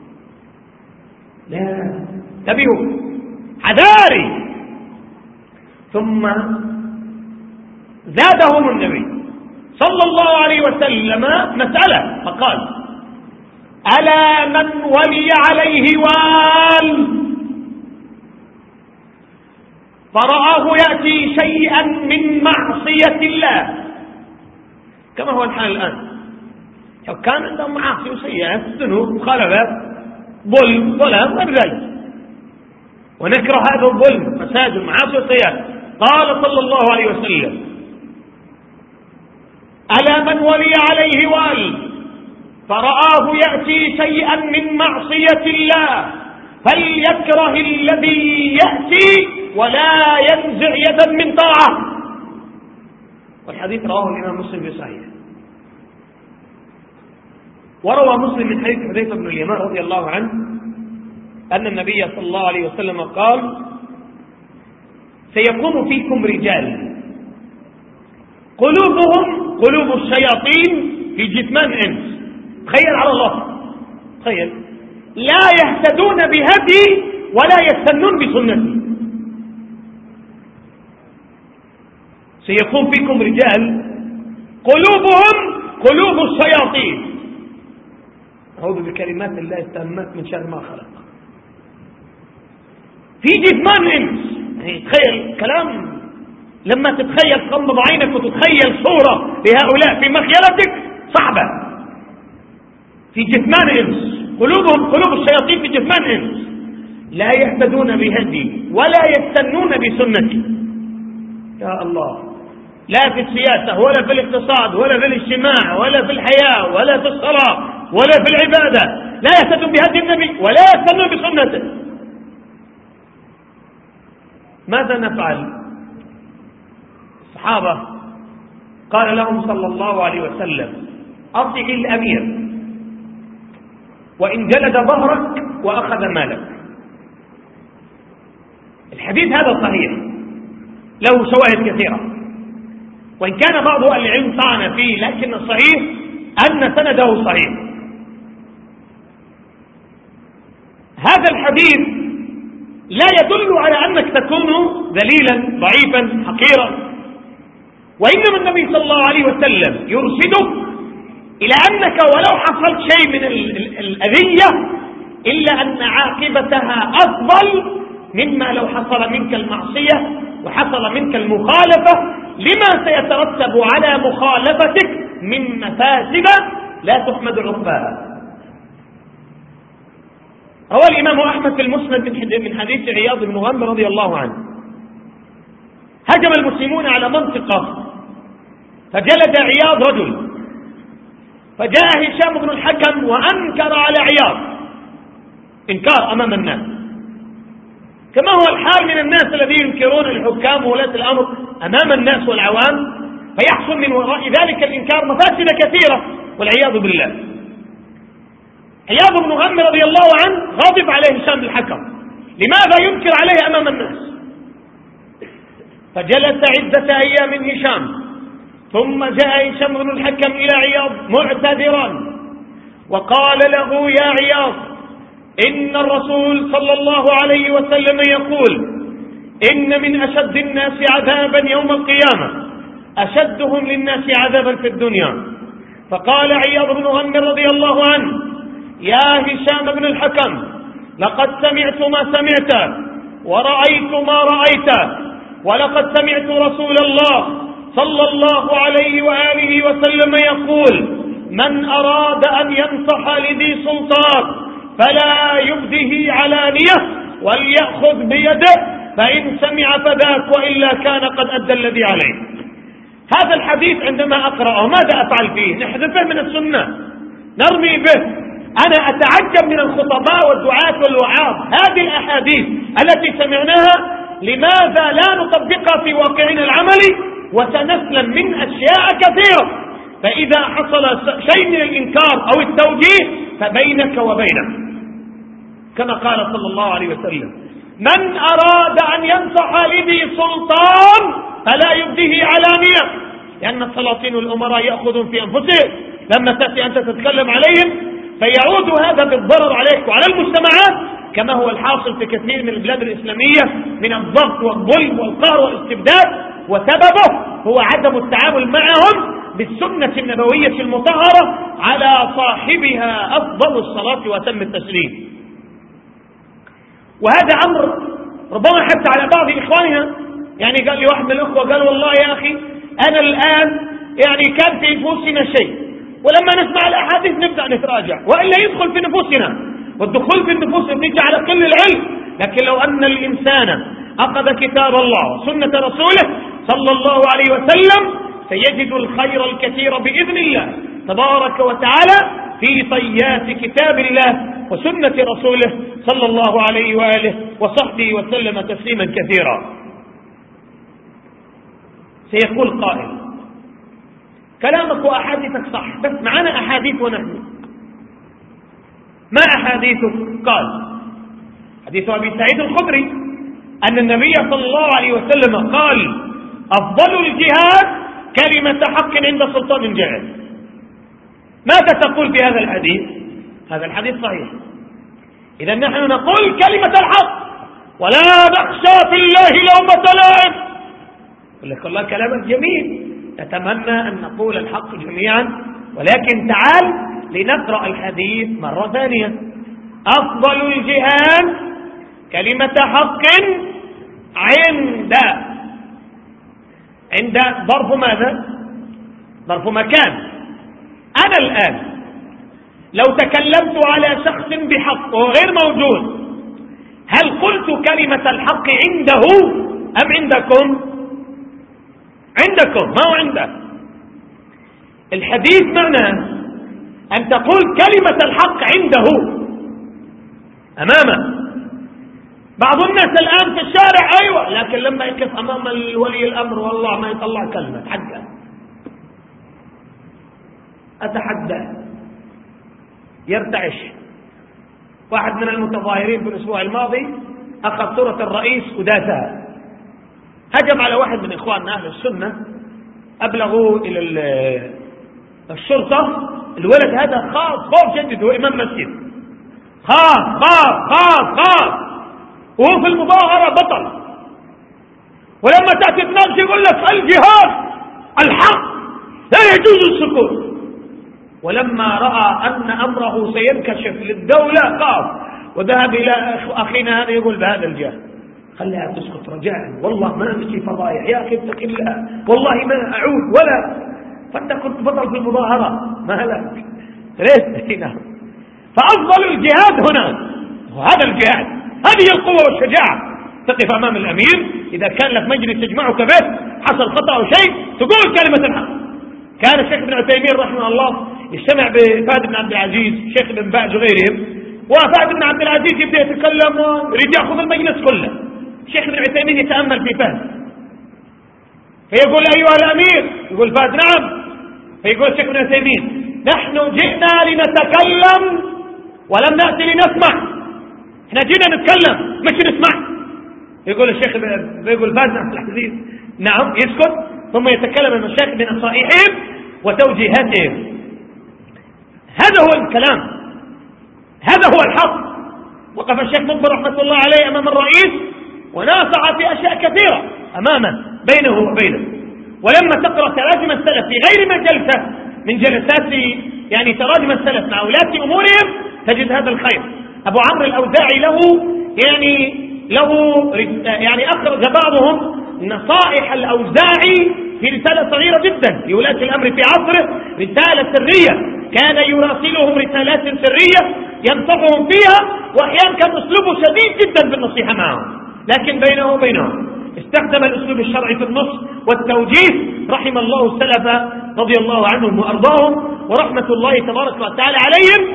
لا، انتبهوا، حذاري. ثم زادهم النبي صلى الله عليه وسلم مسألة فقال: ألا من ولي عليه وال فرآه يأتي شيئا من معصية الله، كما هو الحال الآن، كان عندهم معاصي وسيئات، ذنوب، مخالفات، ظلم، ظلم، غير ذلك، ونكره هذا الظلم، فساد المعاصي والسيئات. قال صلى الله عليه وسلم: ألا من ولي عليه وال فرآه يأتي شيئا من معصية الله فليكره الذي يأتي ولا ينزع يدا من طاعة. والحديث رواه الإمام مسلم في صحيحه. وروى مسلم من حديث حذيفة بن اليمان رضي الله عنه أن النبي صلى الله عليه وسلم قال: سيكون فيكم رجال قلوبهم قلوب الشياطين في جثمان إنس. تخيل على الله، تخيل، لا يهتدون بهدي ولا يستنون بسنتي. سيكون فيكم رجال قلوبهم قلوب الشياطين. أعوذ بكلمات الله التامات من شر ما خلق. في جثمان إنس، يعني تخيل كلام، لما تتخيل تغمض عينك وتتخيل صورة لهؤلاء في مخيلتك صعبة. في جثمان إنس، قلوبهم قلوب الشياطين في جثمان إنس، لا يهتدون بهدي ولا يستنون بسنتي. يا الله، لا في السياسة ولا في الاقتصاد ولا في الاجتماع ولا في الحياة ولا في الصلاة ولا في العبادة، لا يهتدون بهدي النبي ولا يستنون بسنته. ماذا نفعل؟ الصحابة قال لهم صلى الله عليه وسلم: أطع الأمير وإن جلد ظهرك وأخذ مالك. الحديث هذا صحيح، له شواهد كثيرة، وإن كان بعض أهل العلم طعن فيه، لكن الصحيح أن سنده صحيح. هذا الحديث لا يدل على أنك تكون ذليلا ضعيفا حقيرا، وإنما النبي صلى الله عليه وسلم يرشدك إلى أنك ولو حصلت شيء من الأذية إلا أن عاقبتها أفضل مما لو حصل منك المعصية وحصل منك المخالفة لما سيترتب على مخالفتك من مفاسد لا تحمد عقباها. روى الإمام أحمد في المسند من حديث عياض بن غنم رضي الله عنه: هجم المسلمون على منطقة فجلد عياض رجل، فجاء هشام بن الحكم وأنكر على عياض إنكار أمام الناس، كما هو الحال من الناس الذين ينكرون الحكام وولاة الأمر أمام الناس والعوام، فيحصل من وراء ذلك الإنكار مفاسد كثيرة والعياذ بالله. عياض بن غنم رضي الله عنه غضب عليه هشام بن الحكم، لماذا ينكر عليه أمام الناس؟ فجلس عدة أيام هشام، ثم جاء هشام بن الحكم إلى عياض معتذرا وقال له: يا عياض، إن الرسول صلى الله عليه وسلم يقول: إن من أشد الناس عذابا يوم القيامة أشدهم للناس عذابا في الدنيا. فقال عياض بن غنم رضي الله عنه: يا هشام بن الحكم، لقد سمعت ما سمعت ورأيت ما رأيت، ولقد سمعت رسول الله صلى الله عليه وآله وسلم يقول: من أراد أن ينصح لذي سلطان فلا يبده علانية وليأخذ بيده، فإن سمع فذاك وإلا كان قد أدى الذي عليه. هذا الحديث عندما أقرأه ماذا أفعل فيه؟ نحذفه من السنة، نرمي به. أنا أتعجب من الخطباء والدعاة والوعاظ، هذه الأحاديث التي سمعناها لماذا لا نطبقها في واقعنا العملي وسنسلم من أشياء كثيرة؟ فإذا حصل شيء من الإنكار أو التوجيه فبينك وبينه، كما قال صلى الله عليه وسلم: من أراد أن ينصح لذي سلطان فلا يبديه علانية، لأن السلاطين والأمراء يأخذون في أنفسهم، لما تأتي أنت تتكلم عليهم فيعود هذا بالضرر عليك وعلى المجتمعات، كما هو الحاصل في كثير من البلاد الإسلامية من الضغط والظلم والقهر والاستبداد، وسببه هو عدم التعامل معهم بالسنة النبوية المطهرة على صاحبها أفضل الصلاة وأتم التسليم. وهذا أمر ربما حتى على بعض إخواننا، يعني قال لي واحد من الأخوة قال: والله يا أخي أنا الآن يعني كان في نفوسنا شيء، ولما نسمع الأحاديث نبدأ نتراجع، وإلا يدخل في نفوسنا، والدخول في النفوس يجي على كل العلم. لكن لو أن الإنسان أخذ كتاب الله وسنة رسوله صلى الله عليه وسلم سيجد الخير الكثير بإذن الله تبارك وتعالى في طيات كتاب الله وسنة رسوله صلى الله عليه وآله وصحبه وسلم تسليما كثيرا. سيقول قائل: كلامك وأحاديثك صح، بس معنا أحاديث ونحن. ما أحاديثك؟ قال: حديث أبي سعيد الخدري أن النبي صلى الله عليه وسلم قال: أفضل الجهاد كلمة حق عند سلطان جائر. ماذا تقول في هذا الحديث؟ هذا الحديث صحيح. إذا نحن نقول كلمة الحق ولا نخشى في الله لومة لائم. يقول لك والله كلامك جميل، نتمنى أن نقول الحق جميعا، ولكن تعال لنقرأ الحديث مرة ثانية. أفضل الجهاد كلمة حق عند عند ظرف ماذا؟ ظرف مكان. أنا الآن لو تكلمت على شخص بحق وهو غير موجود، هل قلت كلمة الحق عنده أم عندكم؟ عندكم، ما هو عنده. الحديث معناه أن تقول كلمة الحق عنده أمامه. بعض الناس الآن في الشارع أيوة، لكن لما يقف أمام ولي الأمر والله ما يطلع كلمة. أتحدى أتحدى يرتعش. واحد من المتظاهرين في الأسبوع الماضي أخذ صورة الرئيس وداسها، هجم على واحد من إخواننا أهل السنة، أبلغوا إلى الشرطة. الولد هذا خاف خوف شديد، هو إمام مسجد، خاف خاف خاف خاف وهو في المظاهرة بطل. ولما تأتي تناقش يقول لك الجهاد الحق لا يجوز السكوت. ولما رأى أن أمره سينكشف للدولة خاف وذهب إلى أخينا هذا يقول بهذا الجهاد خليها تسكت رجاء، والله ما أمشي فضايح يا أخي اتق الله، والله ما أعود ولا. فأنت كنت بطل في المظاهرة، ما لك ليش هنا؟ فأفضل الجهاد هنا وهذا الجهاد، هذه القوة والشجاعة. تقف أمام الأمير إذا كان لك مجلس يجمعك به، حصل خطأ أو شيء، تقول كلمة الحق. كان الشيخ ابن عثيمين رحمه الله يجتمع بفهد بن عبد العزيز، شيخ ابن باز وغيرهم، وفهد بن عبد العزيز يبدأ يتكلم ويريد يأخذ المجلس كله. الشيخ ابن عثيمين يتأمل في فهد فيقول: أيها الأمير. يقول فهد: نعم. فيقول الشيخ ابن عثيمين: نحن جئنا لنتكلم ولم نأتي لنسمع. احنا جينا نتكلم مش نسمع. يقول الشيخ بيقول فهد بن عبد العزيز: نعم. يسكت، ثم يتكلم المشايخ بنصائحهم وتوجيهاتهم. هذا هو الكلام، هذا هو الحق. وقف الشيخ مقبل رحمة الله عليه أمام الرئيس وناصح في أشياء كثيرة أمامه بينه وبينه. ولما تقرأ تراجم السلف في غير ما جلسة من جلسات يعني تراجم السلف مع ولاة أمورهم تجد هذا الخير. أبو عمرو الأوزاعي له يعني له يعني أخرج بعضهم نصائح الأوزاعي في رسالة صغيرة جدا لولاة الأمر في عصره، رسالة سرية كان يراسلهم رسالات سرية ينصحهم فيها، وأحيانا كان أسلوبه شديد جدا بالنصيحة معهم، لكن بينه وبينهم استخدم الأسلوب الشرعي في النص والتوجيه. رحم الله السلف رضي الله عنهم وأرضاهم ورحمة الله تبارك وتعالى عليهم،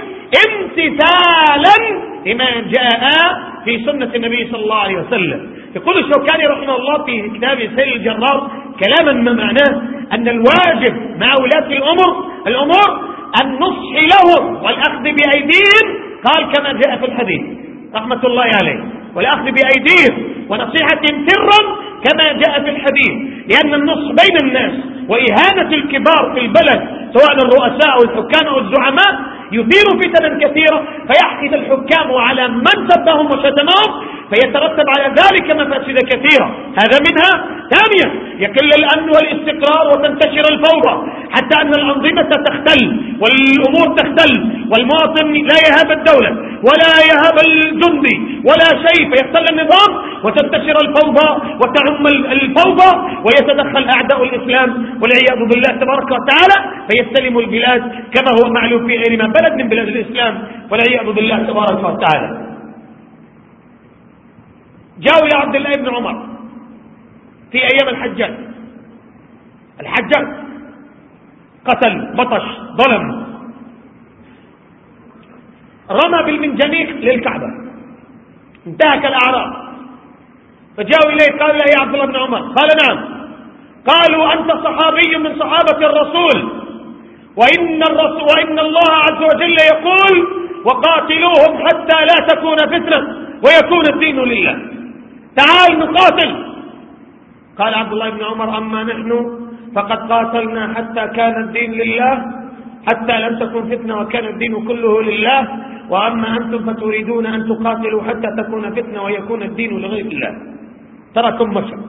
امتثالا لما جاء في سنة النبي صلى الله عليه وسلم. يقول الشوكاني رحمه الله في كتاب سيل الجرار كلاما ما معناه أن الواجب مع ولاة الأمور الأمور النصح لهم والأخذ بأيديهم، قال كما جاء في الحديث رحمة الله عليه، والأخذ بأيديهم ونصيحتهم سرا كما جاء في الحديث، لأن النصح بين الناس وإهانة الكبار في البلد سواء الرؤساء أو الحكام أو الزعماء يثير فتنا كثيرة، فيحقد الحكام على من سبهم وشتمهم، فيترتب على ذلك مفاسد كثيرة. هذا منها. ثانيا، يقل الأمن والاستقرار وتنتشر الفوضى حتى أن الأنظمة تختل والأمور تختل، والمواطن لا يهاب الدولة ولا يهاب الجندي ولا شيء، فيختل النظام وتنتشر الفوضى وتعم الفوضى ويتدخل أعداء الإسلام والعياذ بالله تبارك وتعالى، فيستلم البلاد كما هو معلوم في غير ما بلد من بلاد الإسلام والعياذ بالله تبارك وتعالى. جاءوا إلى عبد الله بن عمر في أيام الحجاج. الحجاج قتل، بطش، ظلم، رمى بالمنجنيق للكعبة انتهك الأعراض. فجاءوا إليه قالوا له يا عبد الله بن عمر، قال نعم. قالوا أنت صحابي من صحابة الرسول، وإن, الرسول وإن الله عز وجل يقول وقاتلوهم حتى لا تكون فتنة ويكون الدين لله، تعال نقاتل. قال عبد الله بن عمر أما نحن فقد قاتلنا حتى كان الدين لله، حتى لم تكن فتنة وكان الدين كله لله، وأما أنتم فتريدون أن تقاتلوا حتى تكون فتنة ويكون الدين لغير الله. تركم مشر.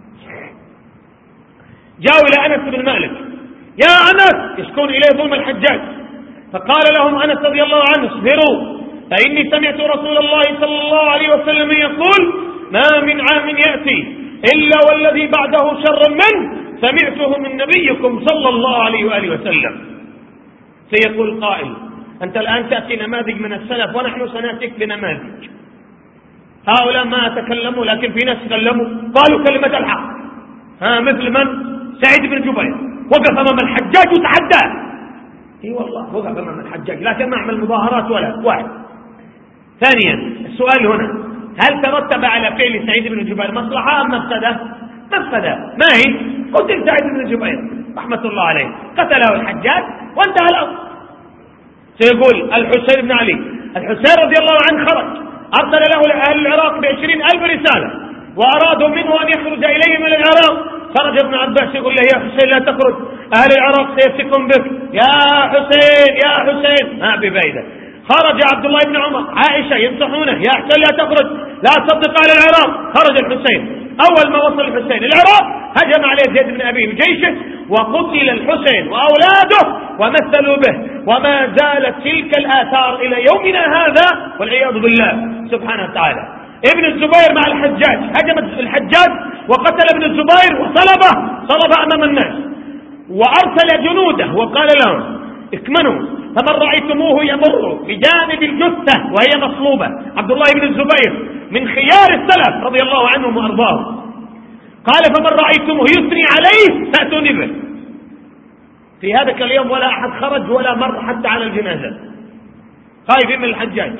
جاءوا إلى أنس بن مالك، يا أنس، يشكون إليه ظلم الحجاج، فقال لهم أنس رضي الله عنه اصبروا فإني سمعت رسول الله صلى الله عليه وسلم يقول ما من عام يأتي إلا والذي بعده شر منه سمعته من نبيكم صلى الله عليه وآله وسلم. سيقول قائل أنت الآن تأتي نماذج من السلف ونحن سنأتيك بنماذج. هؤلاء ما تكلموا لكن في ناس تكلموا قالوا كلمة الحق، ها مثل من؟ سعيد بن جبير وقف أمام الحجاج وتحداه. اي والله وقف أمام الحجاج لكن ما عمل مظاهرات ولا واحد. ثانيا السؤال هنا، هل ترتب على فعل سعيد بن جبير مصلحة أم مفسدة؟ مفسدة. ما هي؟ قتل سعيد بن جبير رحمة الله عليه، قتله الحجاج وانتهى الأمر. سيقول الحسين بن علي، الحسين رضي الله عنه خرج أرسل له أهل العراق بعشرين ألف رسالة وأرادوا منه أن يخرج إليهم من العراق. خرج ابن عباس يقول له يا حسين لا تخرج، أهل العراق سيفتكون بك يا حسين يا حسين، ما بفائدة. خرج عبد الله بن عمر، عائشة ينصحونه يا حسين لا تخرج، لا تصدق على العراق. خرج الحسين، أول ما وصل الحسين العراق هجم عليه زيد بن أبي وجيشه وقتل الحسين وأولاده ومثلوا به، وما زالت تلك الآثار إلى يومنا هذا والعياذ بالله سبحانه وتعالى. ابن الزبير مع الحجاج، هجم الحجاج وقتل ابن الزبير وصلبه صلب أمام الناس، وأرسل جنوده وقال لهم اكمنوا، فمن رأيتموه يمر بجانب الجثة وهي مصلوبة، عبد الله بن الزبير من خيار السلف رضي الله عنهم وأرضاهم، قال فمن رأيتموه يثني عليه فأتوني به. في هذاك اليوم ولا أحد خرج ولا مر حتى على الجنازة، خايفين من الحجاج،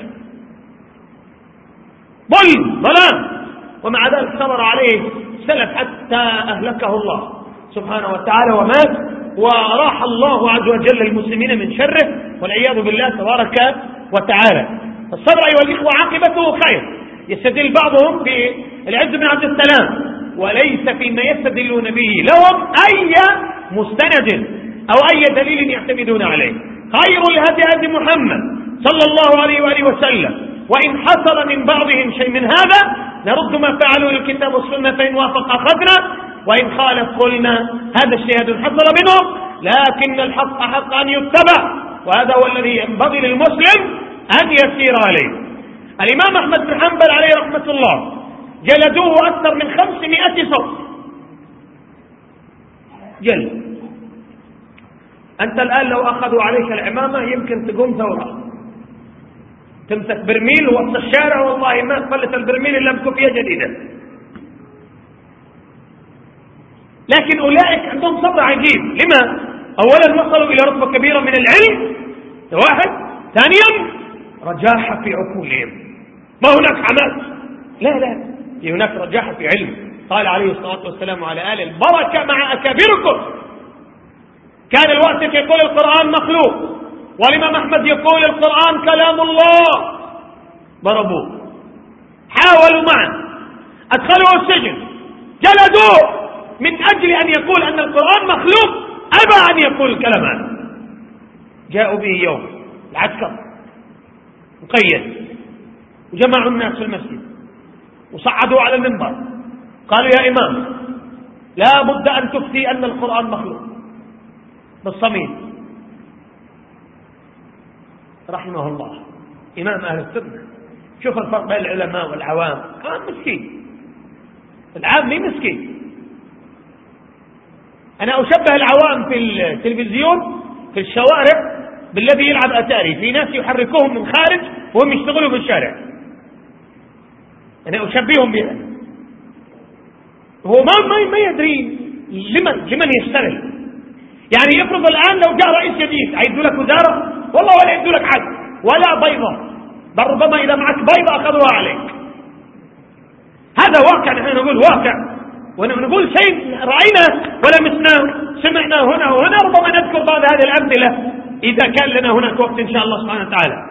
ظلم ظلام، ومع ذلك صبر عليه سلف حتى أهلكه الله سبحانه وتعالى ومات، وراح الله عز وجل المسلمين من شره والعياذ بالله تبارك وتعالى. الصبر أيها الإخوة عاقبته خير. يستدل بعضهم بالعز بن عبد السلام وليس فيما يستدلون به لهم أي مستند أو أي دليل يعتمدون عليه. خير الهدي هدي محمد صلى الله عليه وآله وسلم، وإن حصل من بعضهم شيء من هذا نرد ما فعلوا الكتاب والسنة، فإن وافق أخذنا وإن خالف قلنا هذا الشيء حصل منهم، لكن الحق حق أن يتبع، وهذا هو الذي ينبغي للمسلم أن يسير عليه. الإمام أحمد بن حنبل عليه رحمة الله جلدوه أكثر من خمسمائة صوت جلد. أنت الآن لو أخذوا عليك العمامة يمكن تقوم ثورة، تمسك برميل وسط الشارع والله ما تفلت البرميل إلا بكوفية جديدة. لكن أولئك عندهم صبر عجيب. لما؟ أولا وصلوا إلى رتبة كبيرة من العلم، واحد. ثانيا رجاحة في عقولهم، ما هناك حماس، لا لا هناك رجاحة في علم. قال عليه الصلاة والسلام على آل البركة مع أكابركم. كان الواسط يقول القرآن مخلوق، والإمام أحمد يقول القرآن كلام الله، ضربوه، حاولوا معه، أدخلوه السجن، جلدوه من أجل أن يقول أن القرآن مخلوق، أبى أن يقول الكلام هذا. جاءوا به يوم العسكر مقيد، وجمعوا الناس في المسجد وصعدوا على المنبر، قالوا يا إمام لا بد أن تفتي أن القرآن مخلوق بالصميم. رحمه الله إمام أهل السنة. شوف الفرق بين العلماء والعوام، كان مسكين، العام مين مسكين. أنا أشبه العوام في التلفزيون في الشوارع بالذي يلعب أتاري، في ناس يحركوهم من خارج وهم يشتغلوا في الشارع، أنا أشبههم بها. هو ما ما ما يدري لمن لمن يشتغل. يعني يفرض الآن لو جاء رئيس جديد عيدوا لك وزارة، والله ولا يدوا لك حد ولا بيضة، بل ربما إذا معك بيضة أخذوها عليك. هذا واقع، نحن نقول واقع ونقول شيء رأينا ولمسناه سمعنا هنا وهنا. ربما نذكر بعض هذه الأمثلة إذا كان لنا هناك وقت إن شاء الله سبحانه وتعالى.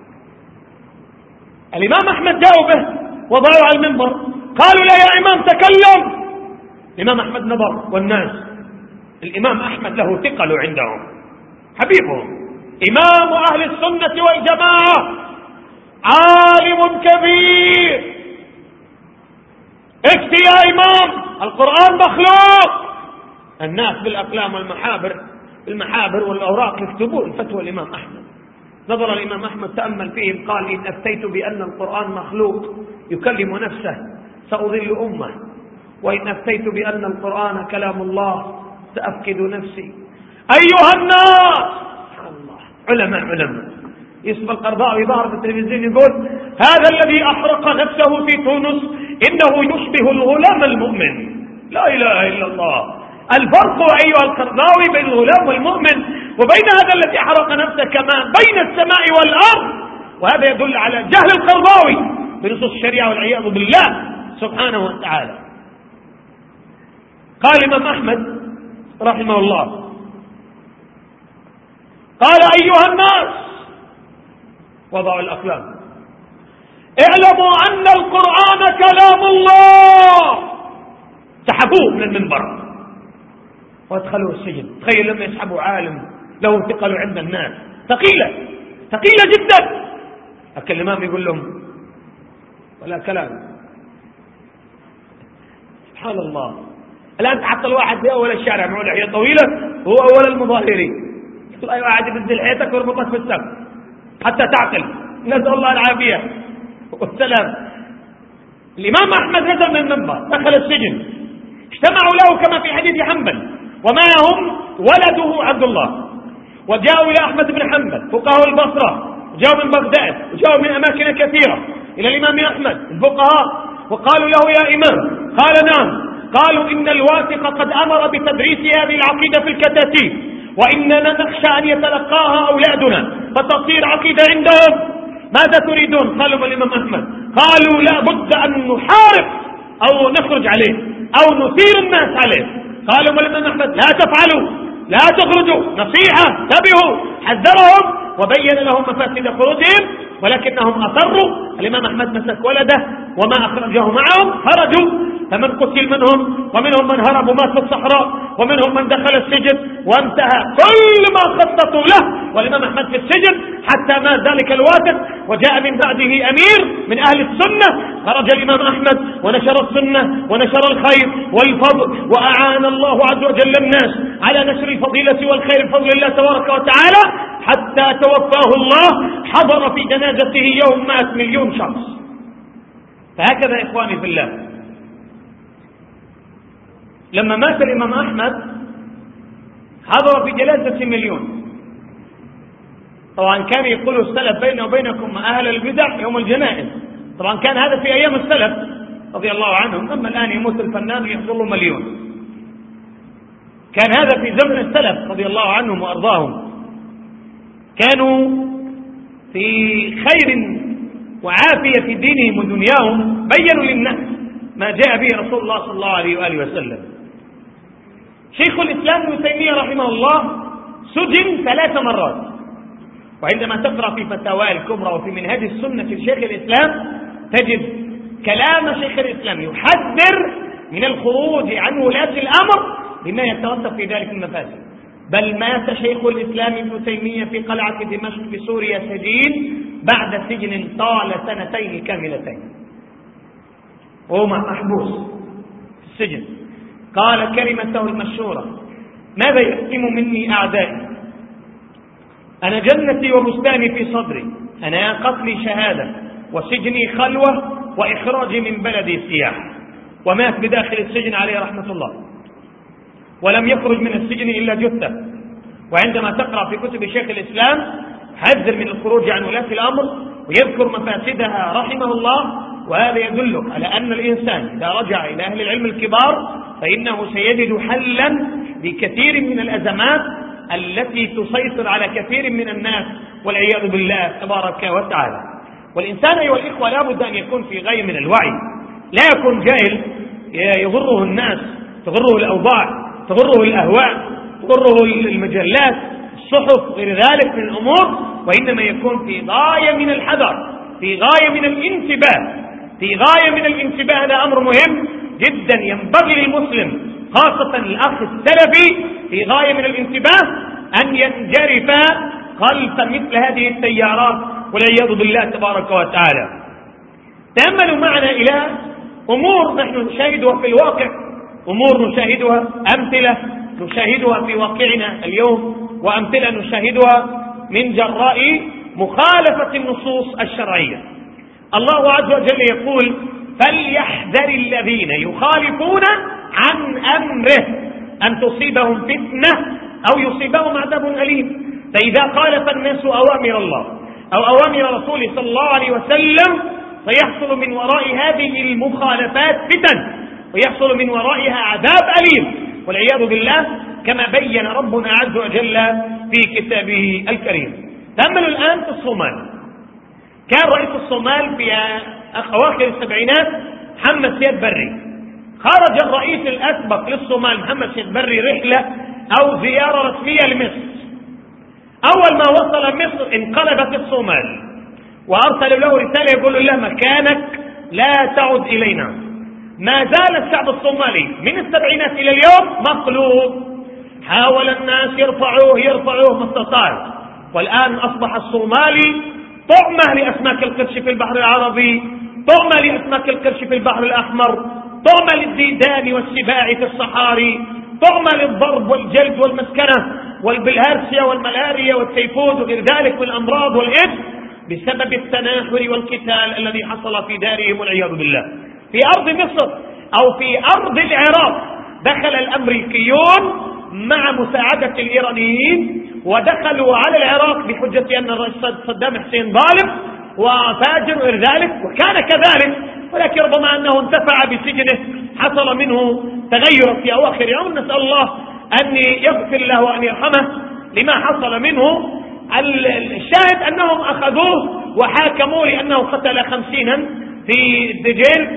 الإمام أحمد جاءوا به وضعوا على المنبر، قالوا لا يا إمام تكلم. الإمام أحمد نظر والناس، الإمام أحمد له ثقل عندهم، حبيبهم، إمام أهل السنة والجماعة، عالم كبير، اكفي يا إمام القرآن مخلوق. الناس بالأقلام والمحابر المحابر والأوراق يكتبون فتوى الإمام أحمد. نظر الإمام أحمد تأمل فيهم، قال إن أفتيت بأن القرآن مخلوق يكلم نفسه سأضل أمة، وإن أفتيت بأن القرآن كلام الله سأفقد نفسي. أيها الناس، الله، علماء علماء يوسف القرضاوي ظهر في التلفزيون يقول هذا الذي أحرق نفسه في تونس إنه يشبه الغلام المؤمن. لا إله إلا الله. الفرق أيها القرضاوي بين الغلام والمؤمن وبين هذا الذي أحرق نفسه كما بين السماء والأرض. وهذا يدل على جهل القرضاوي بنصوص الشريعة والعياذ بالله سبحانه وتعالى. قال الإمام أحمد رحمه الله، قال أيها الناس، وضعوا الأقلام، اعلموا أن القرآن كلام الله. سحبوه من المنبر وادخلوه السجن. تخيل لما يسحبوا عالم له ثقل عند الناس، ثقيلة ثقيلة جدا. لكن الإمام يقول لهم ولا كلام. سبحان الله. الآن تحط الواحد في أول الشارع معه لحية طويلة هو أول المظاهرين، يقول أي واحد يبدل حياتك ويربطك في السقف حتى تعقل. نسأل الله العافية والسلام. الإمام أحمد نزل من المنبر، دخل السجن، اجتمعوا له كما في حديث حنبل ومعهم ولده عبد الله، وجاءوا إلى أحمد بن حنبل فقهاء البصرة، جاءوا من بغداد وجاءوا من أماكن كثيرة إلى الإمام أحمد الفقهاء، وقالوا له يا إمام. قال نعم. قالوا إن الواثق قد أمر بتدريس هذه العقيدة في الكتاتيب، وإننا نخشى أن يتلقاها أولادنا فتصير عقيدة عندهم. ماذا تريدون؟ قالوا الإمام أحمد. قالوا لا بد أن نحارب أو نخرج عليه أو نثير الناس عليه. قالوا الإمام أحمد لا تفعلوا، لا تخرجوا، نصيحة، انتبهوا، حذرهم وبين لهم مفاسد خروجهم، ولكنهم أصروا. الإمام أحمد مسك ولده وما أخرجه معهم، خرجوا، فمن قتل منهم ومنهم من هرب ومات في الصحراء ومنهم من دخل السجن، وانتهى كل ما خططوا له والإمام أحمد في السجن حتى مات ذلك الواثق. وجاء من بعده أمير من أهل السنة، خرج الإمام أحمد ونشر السنة ونشر الخير والفضل، وأعان الله عز وجل الناس على نشر الفضيلة والخير بفضل الله تبارك وتعالى حتى توفاه الله. حضر في جنازته يوم مات مليون شخص. فهكذا يا إخواني في الله، لما مات الإمام أحمد حضر في جنازة مليون. طبعا كان يقول السلف بيننا وبينكم أهل البدع يوم الجنائز. طبعا كان هذا في أيام السلف رضي الله عنهم، أما الآن يموت الفنان يحصل له مليون. كان هذا في زمن السلف رضي الله عنهم وأرضاهم، كانوا في خير وعافية في دينهم ودنياهم، بيّنوا للناس ما جاء به رسول الله صلى الله عليه وآله وسلم. شيخ الإسلام ابن تيمية رحمه الله سجن ثلاث مرات، وعندما تقرأ في فتاواه الكبرى وفي منهج السنة لشيخ الإسلام تجد كلام شيخ الإسلام يحذر من الخروج عن ولاة الأمر بما يترتب في ذلك المفاسد. بل مات شيخ الإسلام ابن تيمية في قلعة دمشق في سوريا سجين بعد سجن طال سنتين كاملتين وهو محبوس في السجن. قال كلمته المشهورة: ماذا يحكم مني أعدائي؟ أنا جنتي وبستاني في صدري، أنا قتلي شهادة وسجني خلوة وإخراجي من بلدي سياحة. ومات بداخل السجن عليه رحمة الله، ولم يخرج من السجن إلا جثة. وعندما تقرأ في كتب شيخ الإسلام حذر من الخروج عن ولاة الأمر ويذكر مفاسدها رحمه الله. وهذا يدلك على أن الإنسان إذا رجع إلى أهل العلم الكبار فإنه سيجد حلا لكثير من الأزمات التي تسيطر على كثير من الناس والعياذ بالله تبارك وتعالى. والإنسان أيها الإخوة لا بد أن يكون في غاية من الوعي. لا يكون جاهل يغره الناس، تغره الأوضاع، تغره الأهواء، تغره المجلات، الصحف، غير ذلك من الأمور، وإنما يكون في غاية من الحذر، في غاية من الانتباه، في غاية من الانتباه. هذا أمر مهم جدا ينبغي للمسلم خاصة الأخ السلفي في غاية من الانتباه أن ينجرف خلف مثل هذه التيارات والعياذ بالله تبارك وتعالى. تأملوا معنا إلى أمور نحن نشاهدها في الواقع، أمور نشاهدها، أمثلة نشاهدها في واقعنا اليوم، وأمثلة نشاهدها من جراء مخالفة النصوص الشرعية. الله عز وجل يقول: فليحذر الذين يخالفون عن أمره أن تصيبهم فتنة أو يصيبهم عذاب أليم. فإذا خالف الناس أوامر الله أو أوامر رسوله صلى الله عليه وسلم فيحصل من وراء هذه المخالفات فتن، ويحصل من ورائها عذاب أليم والعياذ بالله، كما بين ربنا عز وجل في كتابه الكريم. تأملوا الآن في الصومال. كان رئيس الصومال في أواخر السبعينات محمد سيد بري. خرج الرئيس الأسبق للصومال محمد سيد بري رحلة أو زيارة رسمية لمصر. أول ما وصل مصر انقلبت الصومال، وأرسلوا له رسالة يقول له: مكانك لا تعد إلينا. ما زال الشعب الصومالي من السبعينات إلى اليوم مقلوب، حاول الناس يرفعوه يرفعوه ما استطاعوا، والآن أصبح الصومالي طعمة لأسماك القرش في البحر العربي، طعمة لأسماك القرش في البحر الأحمر، طعمة للديدان والسباع في الصحاري، طعمة للضرب والجلد والمسكنة والبلهارسيا والملاريا والتيفود وغير ذلك من الأمراض والإثم بسبب التناحر والقتال الذي حصل في دارهم والعياذ بالله. في أرض مصر أو في أرض العراق دخل الأمريكيون مع مساعدة الإيرانيين ودخلوا على العراق بحجة أن الرئيس صدام حسين ظالم وفاجر وغير ذلك، وكان كذلك، ولكن ربما أنه انتفع بسجنه، حصل منه تغير في أواخر يوم. نسأل الله أن يغفر له وأن يرحمه لما حصل منه. الشاهد أنهم أخذوه وحاكموه لأنه قتل خمسينا في الدجيل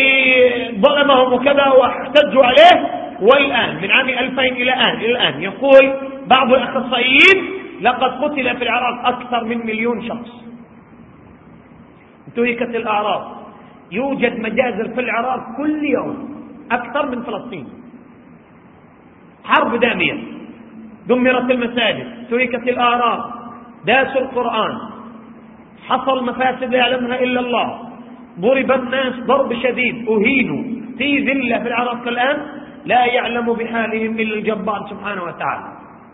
ظلمهم وكذا واحتجوا عليه. والآن من عام ألفين إلى الآن إلى الآن يقول بعض الأخصائيين لقد قتل في العراق أكثر من مليون شخص، انتهكت الأعراض، يوجد مجازر في العراق كل يوم أكثر من فلسطين، حرب دامية، دمرت المساجد، انتهكت الأعراض، داسوا القرآن، حصل مفاسد لا يعلمها إلا الله، ضرب الناس ضرب شديد، أهينوا في ذلة في العراق الآن لا يعلم بحالهم إلا الجبار سبحانه وتعالى.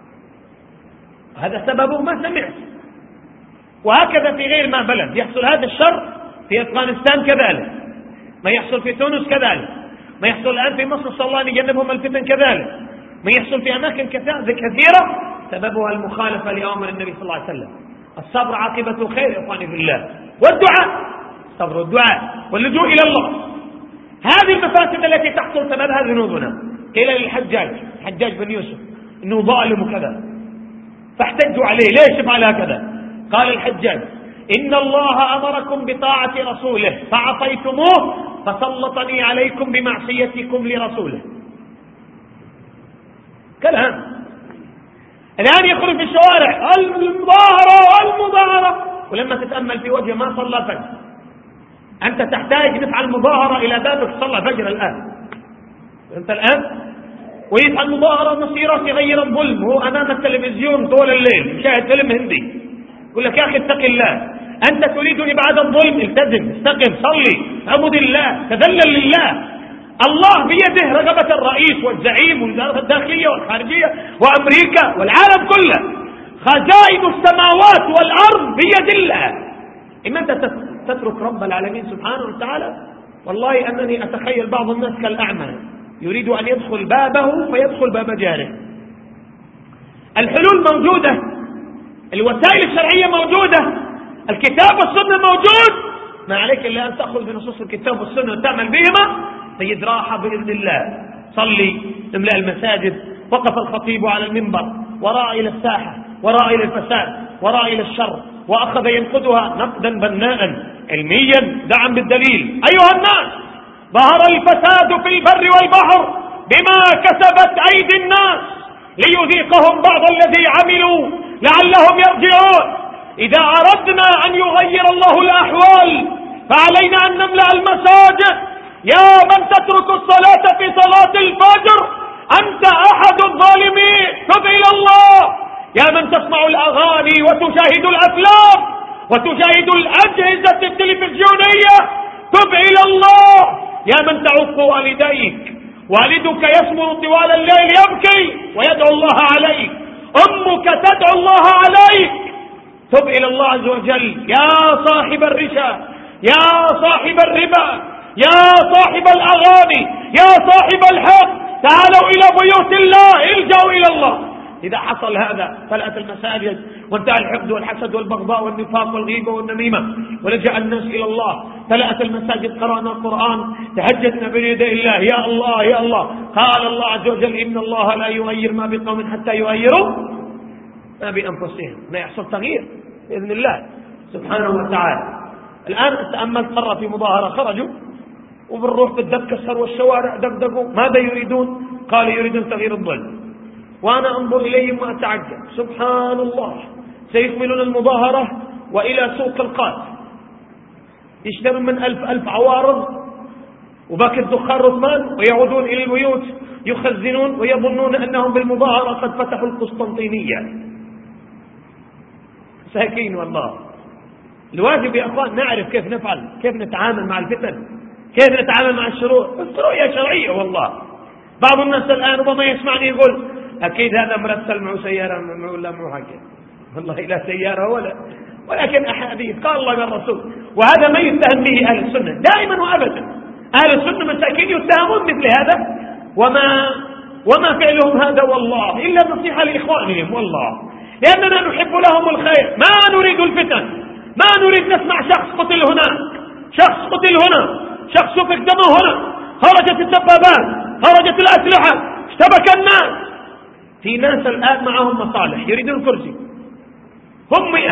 هذا سببه ما سمعت. وهكذا في غير ما بلد يحصل هذا الشر، في أفغانستان كذلك، ما يحصل في تونس كذلك، ما يحصل الآن في مصر صلى الله أن يجنبهم الفتن كذلك، ما يحصل في أماكن كثيرة سببها المخالفة لأوامر النبي صلى الله عليه وسلم. الصبر عاقبة الخير يا إخواني في الله، والدعاء، الصبر والدعاء واللجوء إلى الله. هذه المفاسد التي تحصل سببها ذنوبنا. قيل للحجاج حجاج بن يوسف إنه ظالم وكذا، فاحتجوا عليه: ليش فعل هكذا؟ قال الحجاج: إن الله أمركم بطاعة رسوله فعصيتموه فسلطني عليكم بمعصيتكم لرسوله. كلام. الآن يخرج في الشوارع المظاهرة والمظاهرة، ولما تتأمل في وجهه ما صلى فجر. أنت تحتاج نفعل مظاهرة إلى بابك صلى فجر الآن، أنت الآن ويفعل مظاهرة مسيرة يغير الظلم، هو أمام التلفزيون طول الليل يشاهد فيلم هندي، يقول لك: يا أخي اتق الله، أنت تريد إبعاد الظلم، التزم، استقم، صلي، اعبد الله، تذلل لله. الله بيده رغبة الرئيس والزعيم ووزارة الداخلية والخارجية وأمريكا والعالم كله، خزائن السماوات والأرض بيد الله. إما أنت تترك رب العالمين سبحانه وتعالى؟ والله أنني أتخيل بعض الناس كالأعمى يريد أن يدخل بابه فيدخل باب جاره. الحلول موجودة، الوسائل الشرعية موجودة، الكتاب والسنة موجود، ما عليك إلا أن تأخذ بنصوص الكتاب والسنة وتعمل بهما تجد راحة بإذن الله. صلي، املأ المساجد، وقف الخطيب على المنبر وراء إلى الساحة، وراء إلى الفساد، وراء إلى الشر، وأخذ ينقدها نقدا بناء علميا دعم بالدليل. أيها الناس، ظهر الفساد في البر والبحر بما كسبت أيدي الناس ليذيقهم بعض الذي عملوا لعلهم يرجعون. إذا أردنا أن يغير الله الأحوال فعلينا أن نملأ المساجد. يا من تترك الصلاة في صلاة الفجر أنت أحد الظالمين، تب إلى الله. يا من تسمع الأغاني وتشاهد الأفلام وتشاهد الأجهزة التلفزيونية تب إلى الله. يا من تعق والديك، والدك يسمر طوال الليل يبكي ويدعو الله عليك، أمك تدعو الله عليك، تب إلى الله عز وجل. يا صاحب الرشا، يا صاحب الربا، يا صاحب الأغاني، يا صاحب الحق، تعالوا إلى بيوت الله، الجأوا إلى الله. إذا حصل هذا فلأت المساجد وانتهى الحقد والحسد والبغضاء والنفاق والغيبة والنميمة ولجأ الناس إلى الله. فلأت المساجد، قرأنا القرآن، تهجدنا بين يدي الله، يا الله يا الله. قال الله عز وجل إن الله لا يغير ما بقوم حتى يغيروا ما بأنفسهم. ما يحصل تغيير بإذن الله سبحانه وتعالى. الآن تأملت مرة في مظاهرة خرجوا وبالروح بالدب كسروا الشوارع دقدقوا، ماذا يريدون؟ قال يريدون تغيير الظل. وأنا أنظر إليهم وأتعجب، سبحان الله، سيكملون المظاهرة وإلى سوق القات يشترون من ألف ألف عوارض وباكت دخان رثمان ويعودون إلى البيوت يخزنون ويظنون أنهم بالمظاهرة قد فتحوا القسطنطينية. ساكين والله. الواجب يا أخوان نعرف كيف نفعل، كيف نتعامل مع الفتن، كيف نتعامل مع الشرور. الرؤية شرعية والله. بعض الناس الآن ربما يسمعني يقول أكيد هذا مرسل معه سيارة ولا معه حاجة. والله لا سيارة ولا، ولكن أحاديث قال الله من الرسول. وهذا ما يتهم به أهل السنة دائما وأبدا. أهل السنة مساكين يتهمون مثل هذا وما وما فعلهم هذا والله إلا نصيحة لإخوانهم والله، لأننا نحب لهم الخير، ما نريد الفتن، ما نريد نسمع شخص قتل هناك، شخص قتل هنا، شخص سفك دمه هنا، خرجت الدبابات، خرجت الأسلحة، اشتبك الناس. في ناس الآن معهم مصالح يريدون كرسي، هم مئة،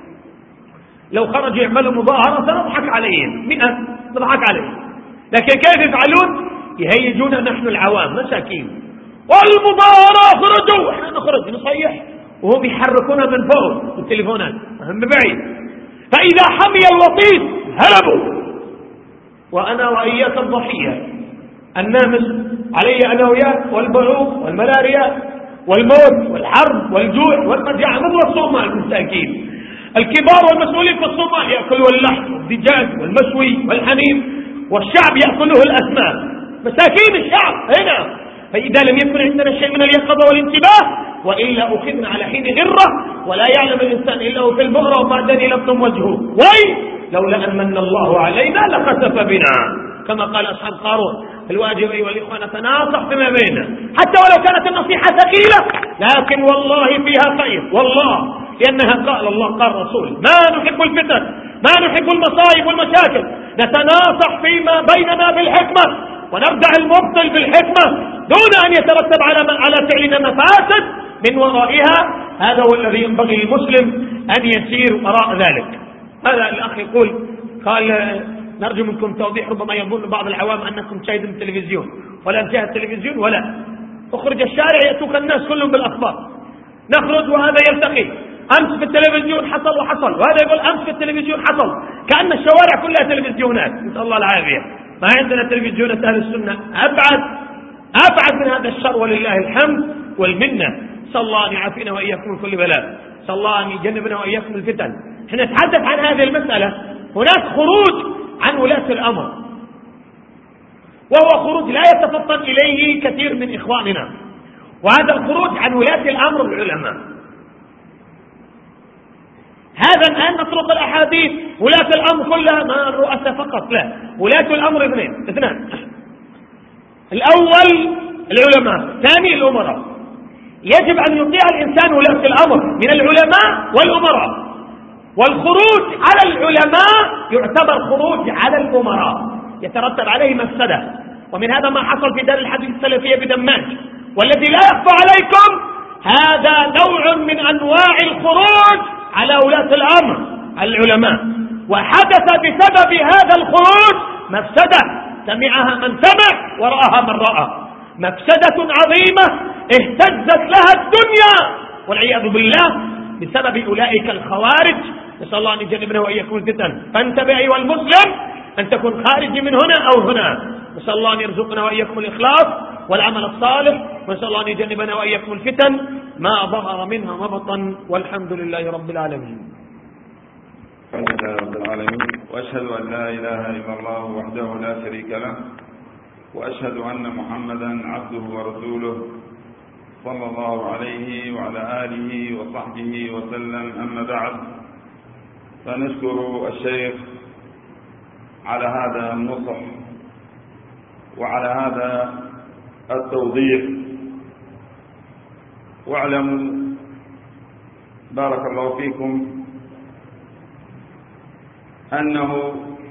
لو خرجوا يعملوا مظاهرة سنضحك عليهم، مئة نضحك عليهم. لكن كيف يفعلون؟ يهيجون نحن العوام مساكين، والمظاهرة خرجوا، احنا نخرج نصيح وهم يحركونا من فوق بالتليفونات من بعيد. فإذا حمي الوطيس هربوا، وأنا وإياك الضحية، النامس علي أنا وياك، والبعوض والملاريا والموت والحرب والجوع والمجاعة مثل الصومال المساكين. الكبار والمسؤولين في الصومال يأكلوا اللحم والدجاج والمشوي والحميم، والشعب يأكله الأسماك، مساكين الشعب هنا. فإذا لم يكن عندنا شيء من اليقظة والانتباه وإلا أخذنا على حين غرة، ولا يعلم الإنسان إلا في البؤرة وبعدين يلطم وجهه. وي لولا أن من الله علينا لخسف بنا، كما قال أصحاب قارون. الواجب أيها الإخوة نتناصح فيما بيننا حتى ولو كانت النصيحة ثقيلة، لكن والله فيها خير والله، لأنها قال الله قال رسول. ما نحب الفتن، ما نحب المصائب والمشاكل، نتناصح فيما بيننا بالحكمة ونردع المبطل بالحكمة دون أن يترتب على على فعلنا مفاسد من ورائها. هذا هو الذي ينبغي للمسلم أن يسير وراء ذلك. هذا الأخ يقول قال نرجو منكم توضيح، ربما يظن بعض العوام أنكم تشاهدون التلفزيون، ولا نشاهد التلفزيون ولا اخرج الشارع يأتوك الناس كلهم بالأخبار. نخرج وهذا يلتقي، أمس في التلفزيون حصل وحصل، وهذا يقول أمس في التلفزيون حصل، كأن الشوارع كلها تلفزيونات. نسأل الله العافية. ما عندنا تلفزيونات أهل السنة، أبعد أبعد من هذا الشر ولله الحمد والمنة. نسأل الله أن يعافينا وإياكم من كل بلاء، نسأل الله أن يجنبنا وإياكم الفتن. احنا نتحدث عن هذه المسألة. هناك خروج عن ولاة الأمر، وهو خروج لا يتفطن إليه كثير من إخواننا، وهذا الخروج عن ولاة الأمر العلماء. هذا الآن نطرق الأحاديث، ولاة الأمر كلها ما الرؤساء فقط، لا، ولاة الأمر اثنين اثنان الأول العلماء، ثاني الأمراء. يجب أن يطيع الإنسان ولاة الأمر من العلماء والأمراء، والخروج على العلماء يعتبر خروج على الأمراء، يترتب عليه مفسدة. ومن هذا ما حصل في دار الحديث السلفية بدماج، والذي لا يخفى عليكم هذا نوع من أنواع الخروج على ولاة الأمر العلماء، وحدث بسبب هذا الخروج مفسدة. سمعها من سمع ورآها من رأى. مفسدة عظيمة اهتزت لها الدنيا والعياذ بالله بسبب أولئك الخوارج. نسأل الله أن يجنبنا وإياكم الفتن. فانتبه أيها المسلم أن تكون خارجي من هنا أو هنا. نسأل الله أن يرزقنا وإياكم الإخلاص والعمل الصالح، ونسأل الله أن يجنبنا وإياكم الفتن ما ظهر منها ما بطن، والحمد لله رب العالمين. الحمد لله رب العالمين، وأشهد أن لا إله إلا الله وحده لا شريك له، وأشهد أن محمدا عبده ورسوله صلى الله عليه وعلى آله وصحبه وسلم. أما بعد، فنشكر الشيخ على هذا النصح وعلى هذا التوضيح. واعلموا بارك الله فيكم أنه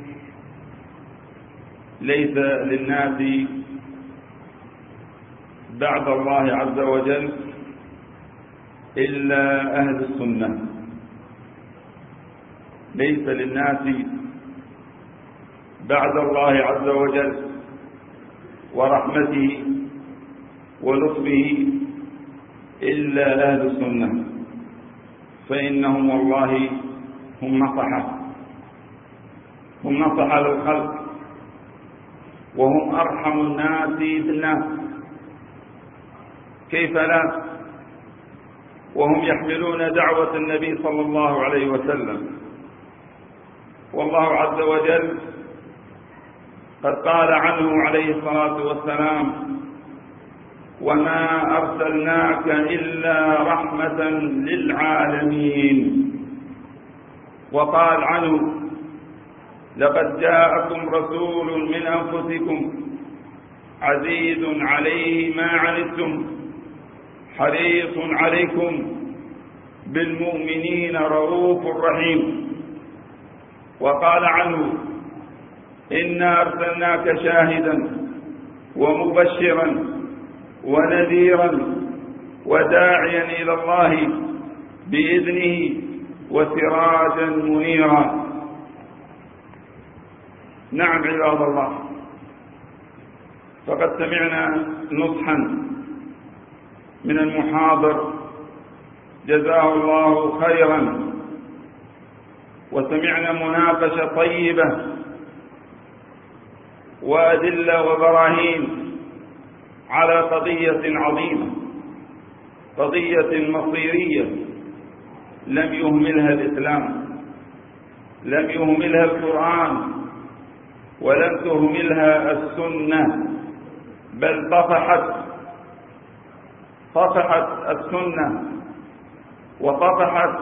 ليس للناس بعد الله عز وجل إلا أهل السنة. ليس للناس بعد الله عز وجل ورحمته ولطفه إلا أهل السنة، فإنهم والله هم نصحة، هم نصحة للخلق، وهم أرحم الناس بالناس، كيف لا، وهم يحملون دعوة النبي صلى الله عليه وسلم. والله عز وجل قد قال عنه عليه الصلاة والسلام: وما أرسلناك إلا رحمة للعالمين. وقال عنه: لقد جاءكم رسول من أنفسكم عزيز عليه ما عنتم حريص عليكم بالمؤمنين رؤوف رحيم. وقال عنه: إنا أرسلناك شاهدا ومبشرا ونذيرا وداعيا إلى الله بإذنه وسراجا منيرا. نعم عباد الله، فقد سمعنا نصحا من المحاضر جزاه الله خيرا، وسمعنا مناقشة طيبة وأدلة وبراهين على قضية عظيمة، قضية مصيرية لم يهملها الإسلام، لم يهملها القرآن، ولم تهملها السنة، بل طفحت طفحت السنة وطفحت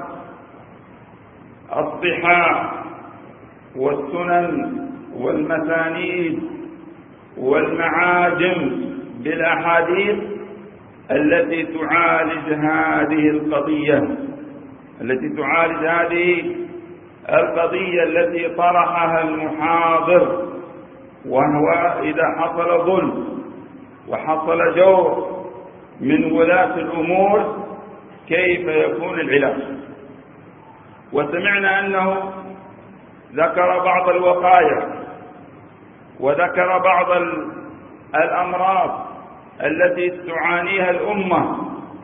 الصحاح والسنن والمسانيد والمعاجم بالأحاديث التي تعالج هذه القضية التي تعالج هذه القضية التي طرحها المحاضر، وهو إذا حصل ظلم وحصل جور من ولاة الأمور كيف يكون العلاج. وسمعنا أنه ذكر بعض الوقايع وذكر بعض الأمراض التي تعانيها الأمة،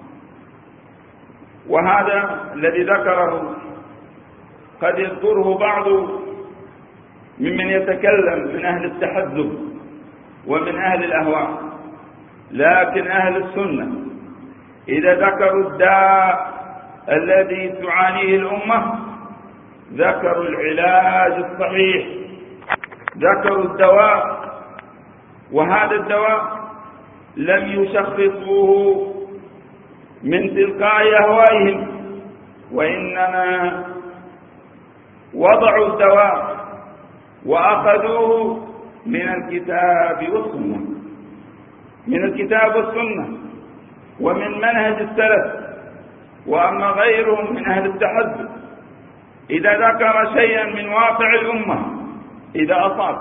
وهذا الذي ذكره قد يذكره بعض ممن يتكلم من أهل التحزب ومن أهل الأهواء، لكن أهل السنة إذا ذكروا الداء الذي تعانيه الأمة ذكروا العلاج الصحيح، ذكروا الدواء، وهذا الدواء لم يشخصوه من تلقاء أهوائهم، وإنما وضعوا الدواء وأخذوه من الكتاب والسنة، من الكتاب والسنة ومن منهج السلف. وأما غيرهم من أهل التحزب إذا ذكر شيئا من واقع الأمة إذا أصاب،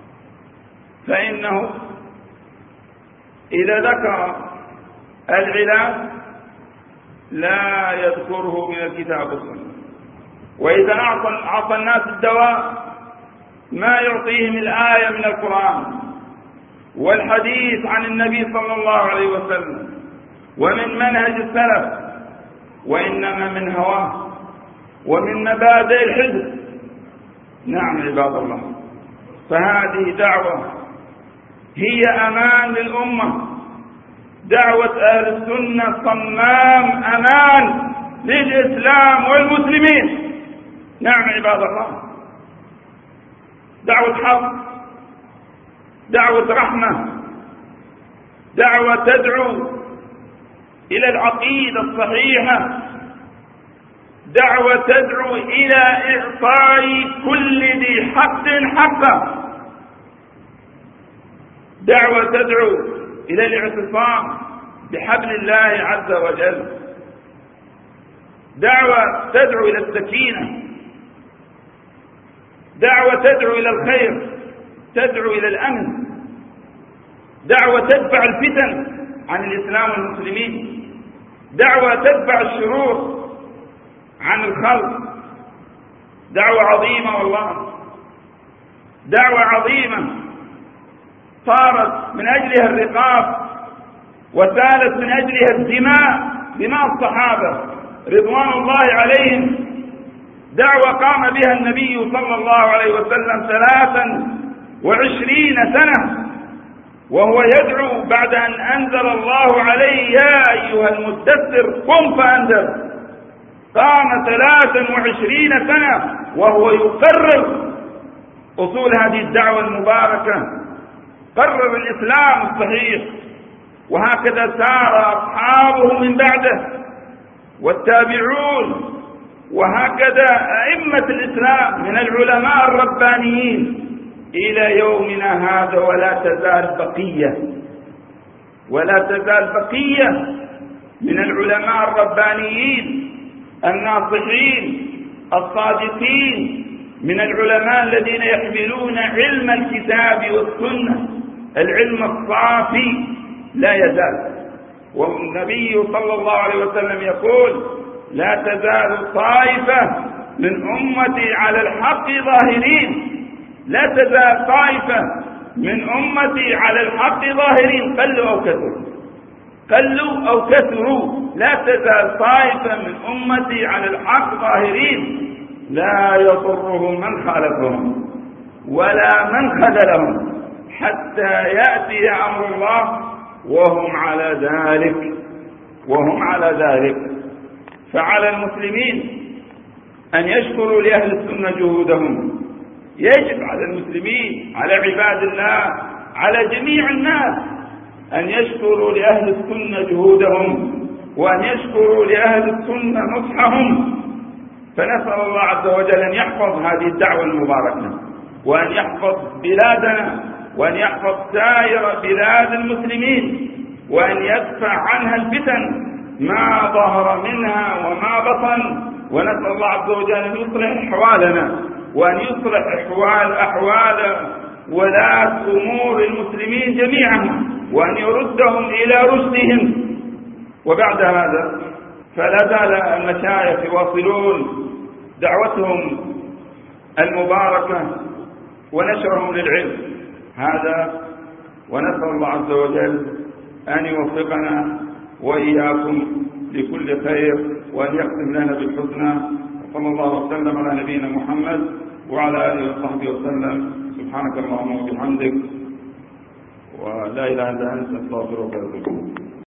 فإنه إذا ذكر العلاج لا يذكره من الكتاب والسنة، وإذا أعطى, أعطى الناس الدواء ما يعطيهم الآية من القرآن والحديث عن النبي صلى الله عليه وسلم ومن منهج السلف، وإنما من هواه ومن مبادئ الحزب. نعم عباد الله، فهذه دعوة هي أمان للأمة، دعوة أهل السنة صمام أمان للإسلام والمسلمين. نعم عباد الله، دعوة حق، دعوة رحمة، دعوة تدعو إلى العقيدة الصحيحة، دعوة تدعو إلى إعطاء كل ذي حق حقه، دعوة تدعو إلى الاعتصام بحبل الله عز وجل، دعوة تدعو إلى السكينة، دعوة تدعو إلى الخير، تدعو إلى الأمن، دعوة تدفع الفتن عن الإسلام والمسلمين، دعوة تدفع الشرور عن الخلق. دعوة عظيمة والله، دعوة عظيمة صارت من أجلها الرقاب وسالت من أجلها الدماء، دماء الصحابة رضوان الله عليهم. دعوة قام بها النبي صلى الله عليه وسلم ثلاثا وعشرين سنة وهو يدعو بعد أن أنزل الله عليه يا أيها المدثر قم فأنذر. قام ثلاثا وعشرين سنة وهو يقرر أصول هذه الدعوة المباركة، قرر الإسلام الصحيح. وهكذا سار أصحابه من بعده والتابعون، وهكذا أئمة الإسلام من العلماء الربانيين إلى يومنا هذا. ولا تزال بقية ولا تزال بقية من العلماء الربانيين الناصحين الصادقين، من العلماء الذين يحملون علم الكتاب والسنة، العلم الصافي لا يزال. والنبي صلى الله عليه وسلم يقول لا تزال طائفة من أمتي على الحق ظاهرين، لا تزال طائفة من أمتي على الحق ظاهرين، قلوا أو كثروا، قلوا أو كثروا، لا تزال طائفة من أمتي على الحق ظاهرين لا يضرهم من خالفهم ولا من خذلهم حتى يأتي أمر الله وهم على ذلك وهم على ذلك. فعلى المسلمين أن يشكروا لأهل السنة جهودهم، يجب على المسلمين، على عباد الله، على جميع الناس أن يشكروا لأهل السنة جهودهم، وأن يشكروا لأهل السنة نصحهم. فنسأل الله عز وجل أن يحفظ هذه الدعوة المباركة، وأن يحفظ بلادنا، وأن يحفظ سائر بلاد المسلمين، وأن يدفع عنها الفتن ما ظهر منها وما بطن. ونسأل الله عز وجل أن يصلح أحوالنا، وأن يصلح أحوال أحوال ولاة أمور المسلمين جميعا، وأن يردهم إلى رشدهم. وبعد هذا فلا زال المشايخ يواصلون دعوتهم المباركة ونشرهم للعلم هذا، ونسأل الله عز وجل أن يوفقنا وإياكم لكل خير، وأن يختم لنا بالحسنى. وصلى الله وسلم على نبينا محمد وعلى آله وصحبه وسلم. سبحانك اللهم وبحمدك ولا إله إلا أنت، أستغفرك وأتوب إليك.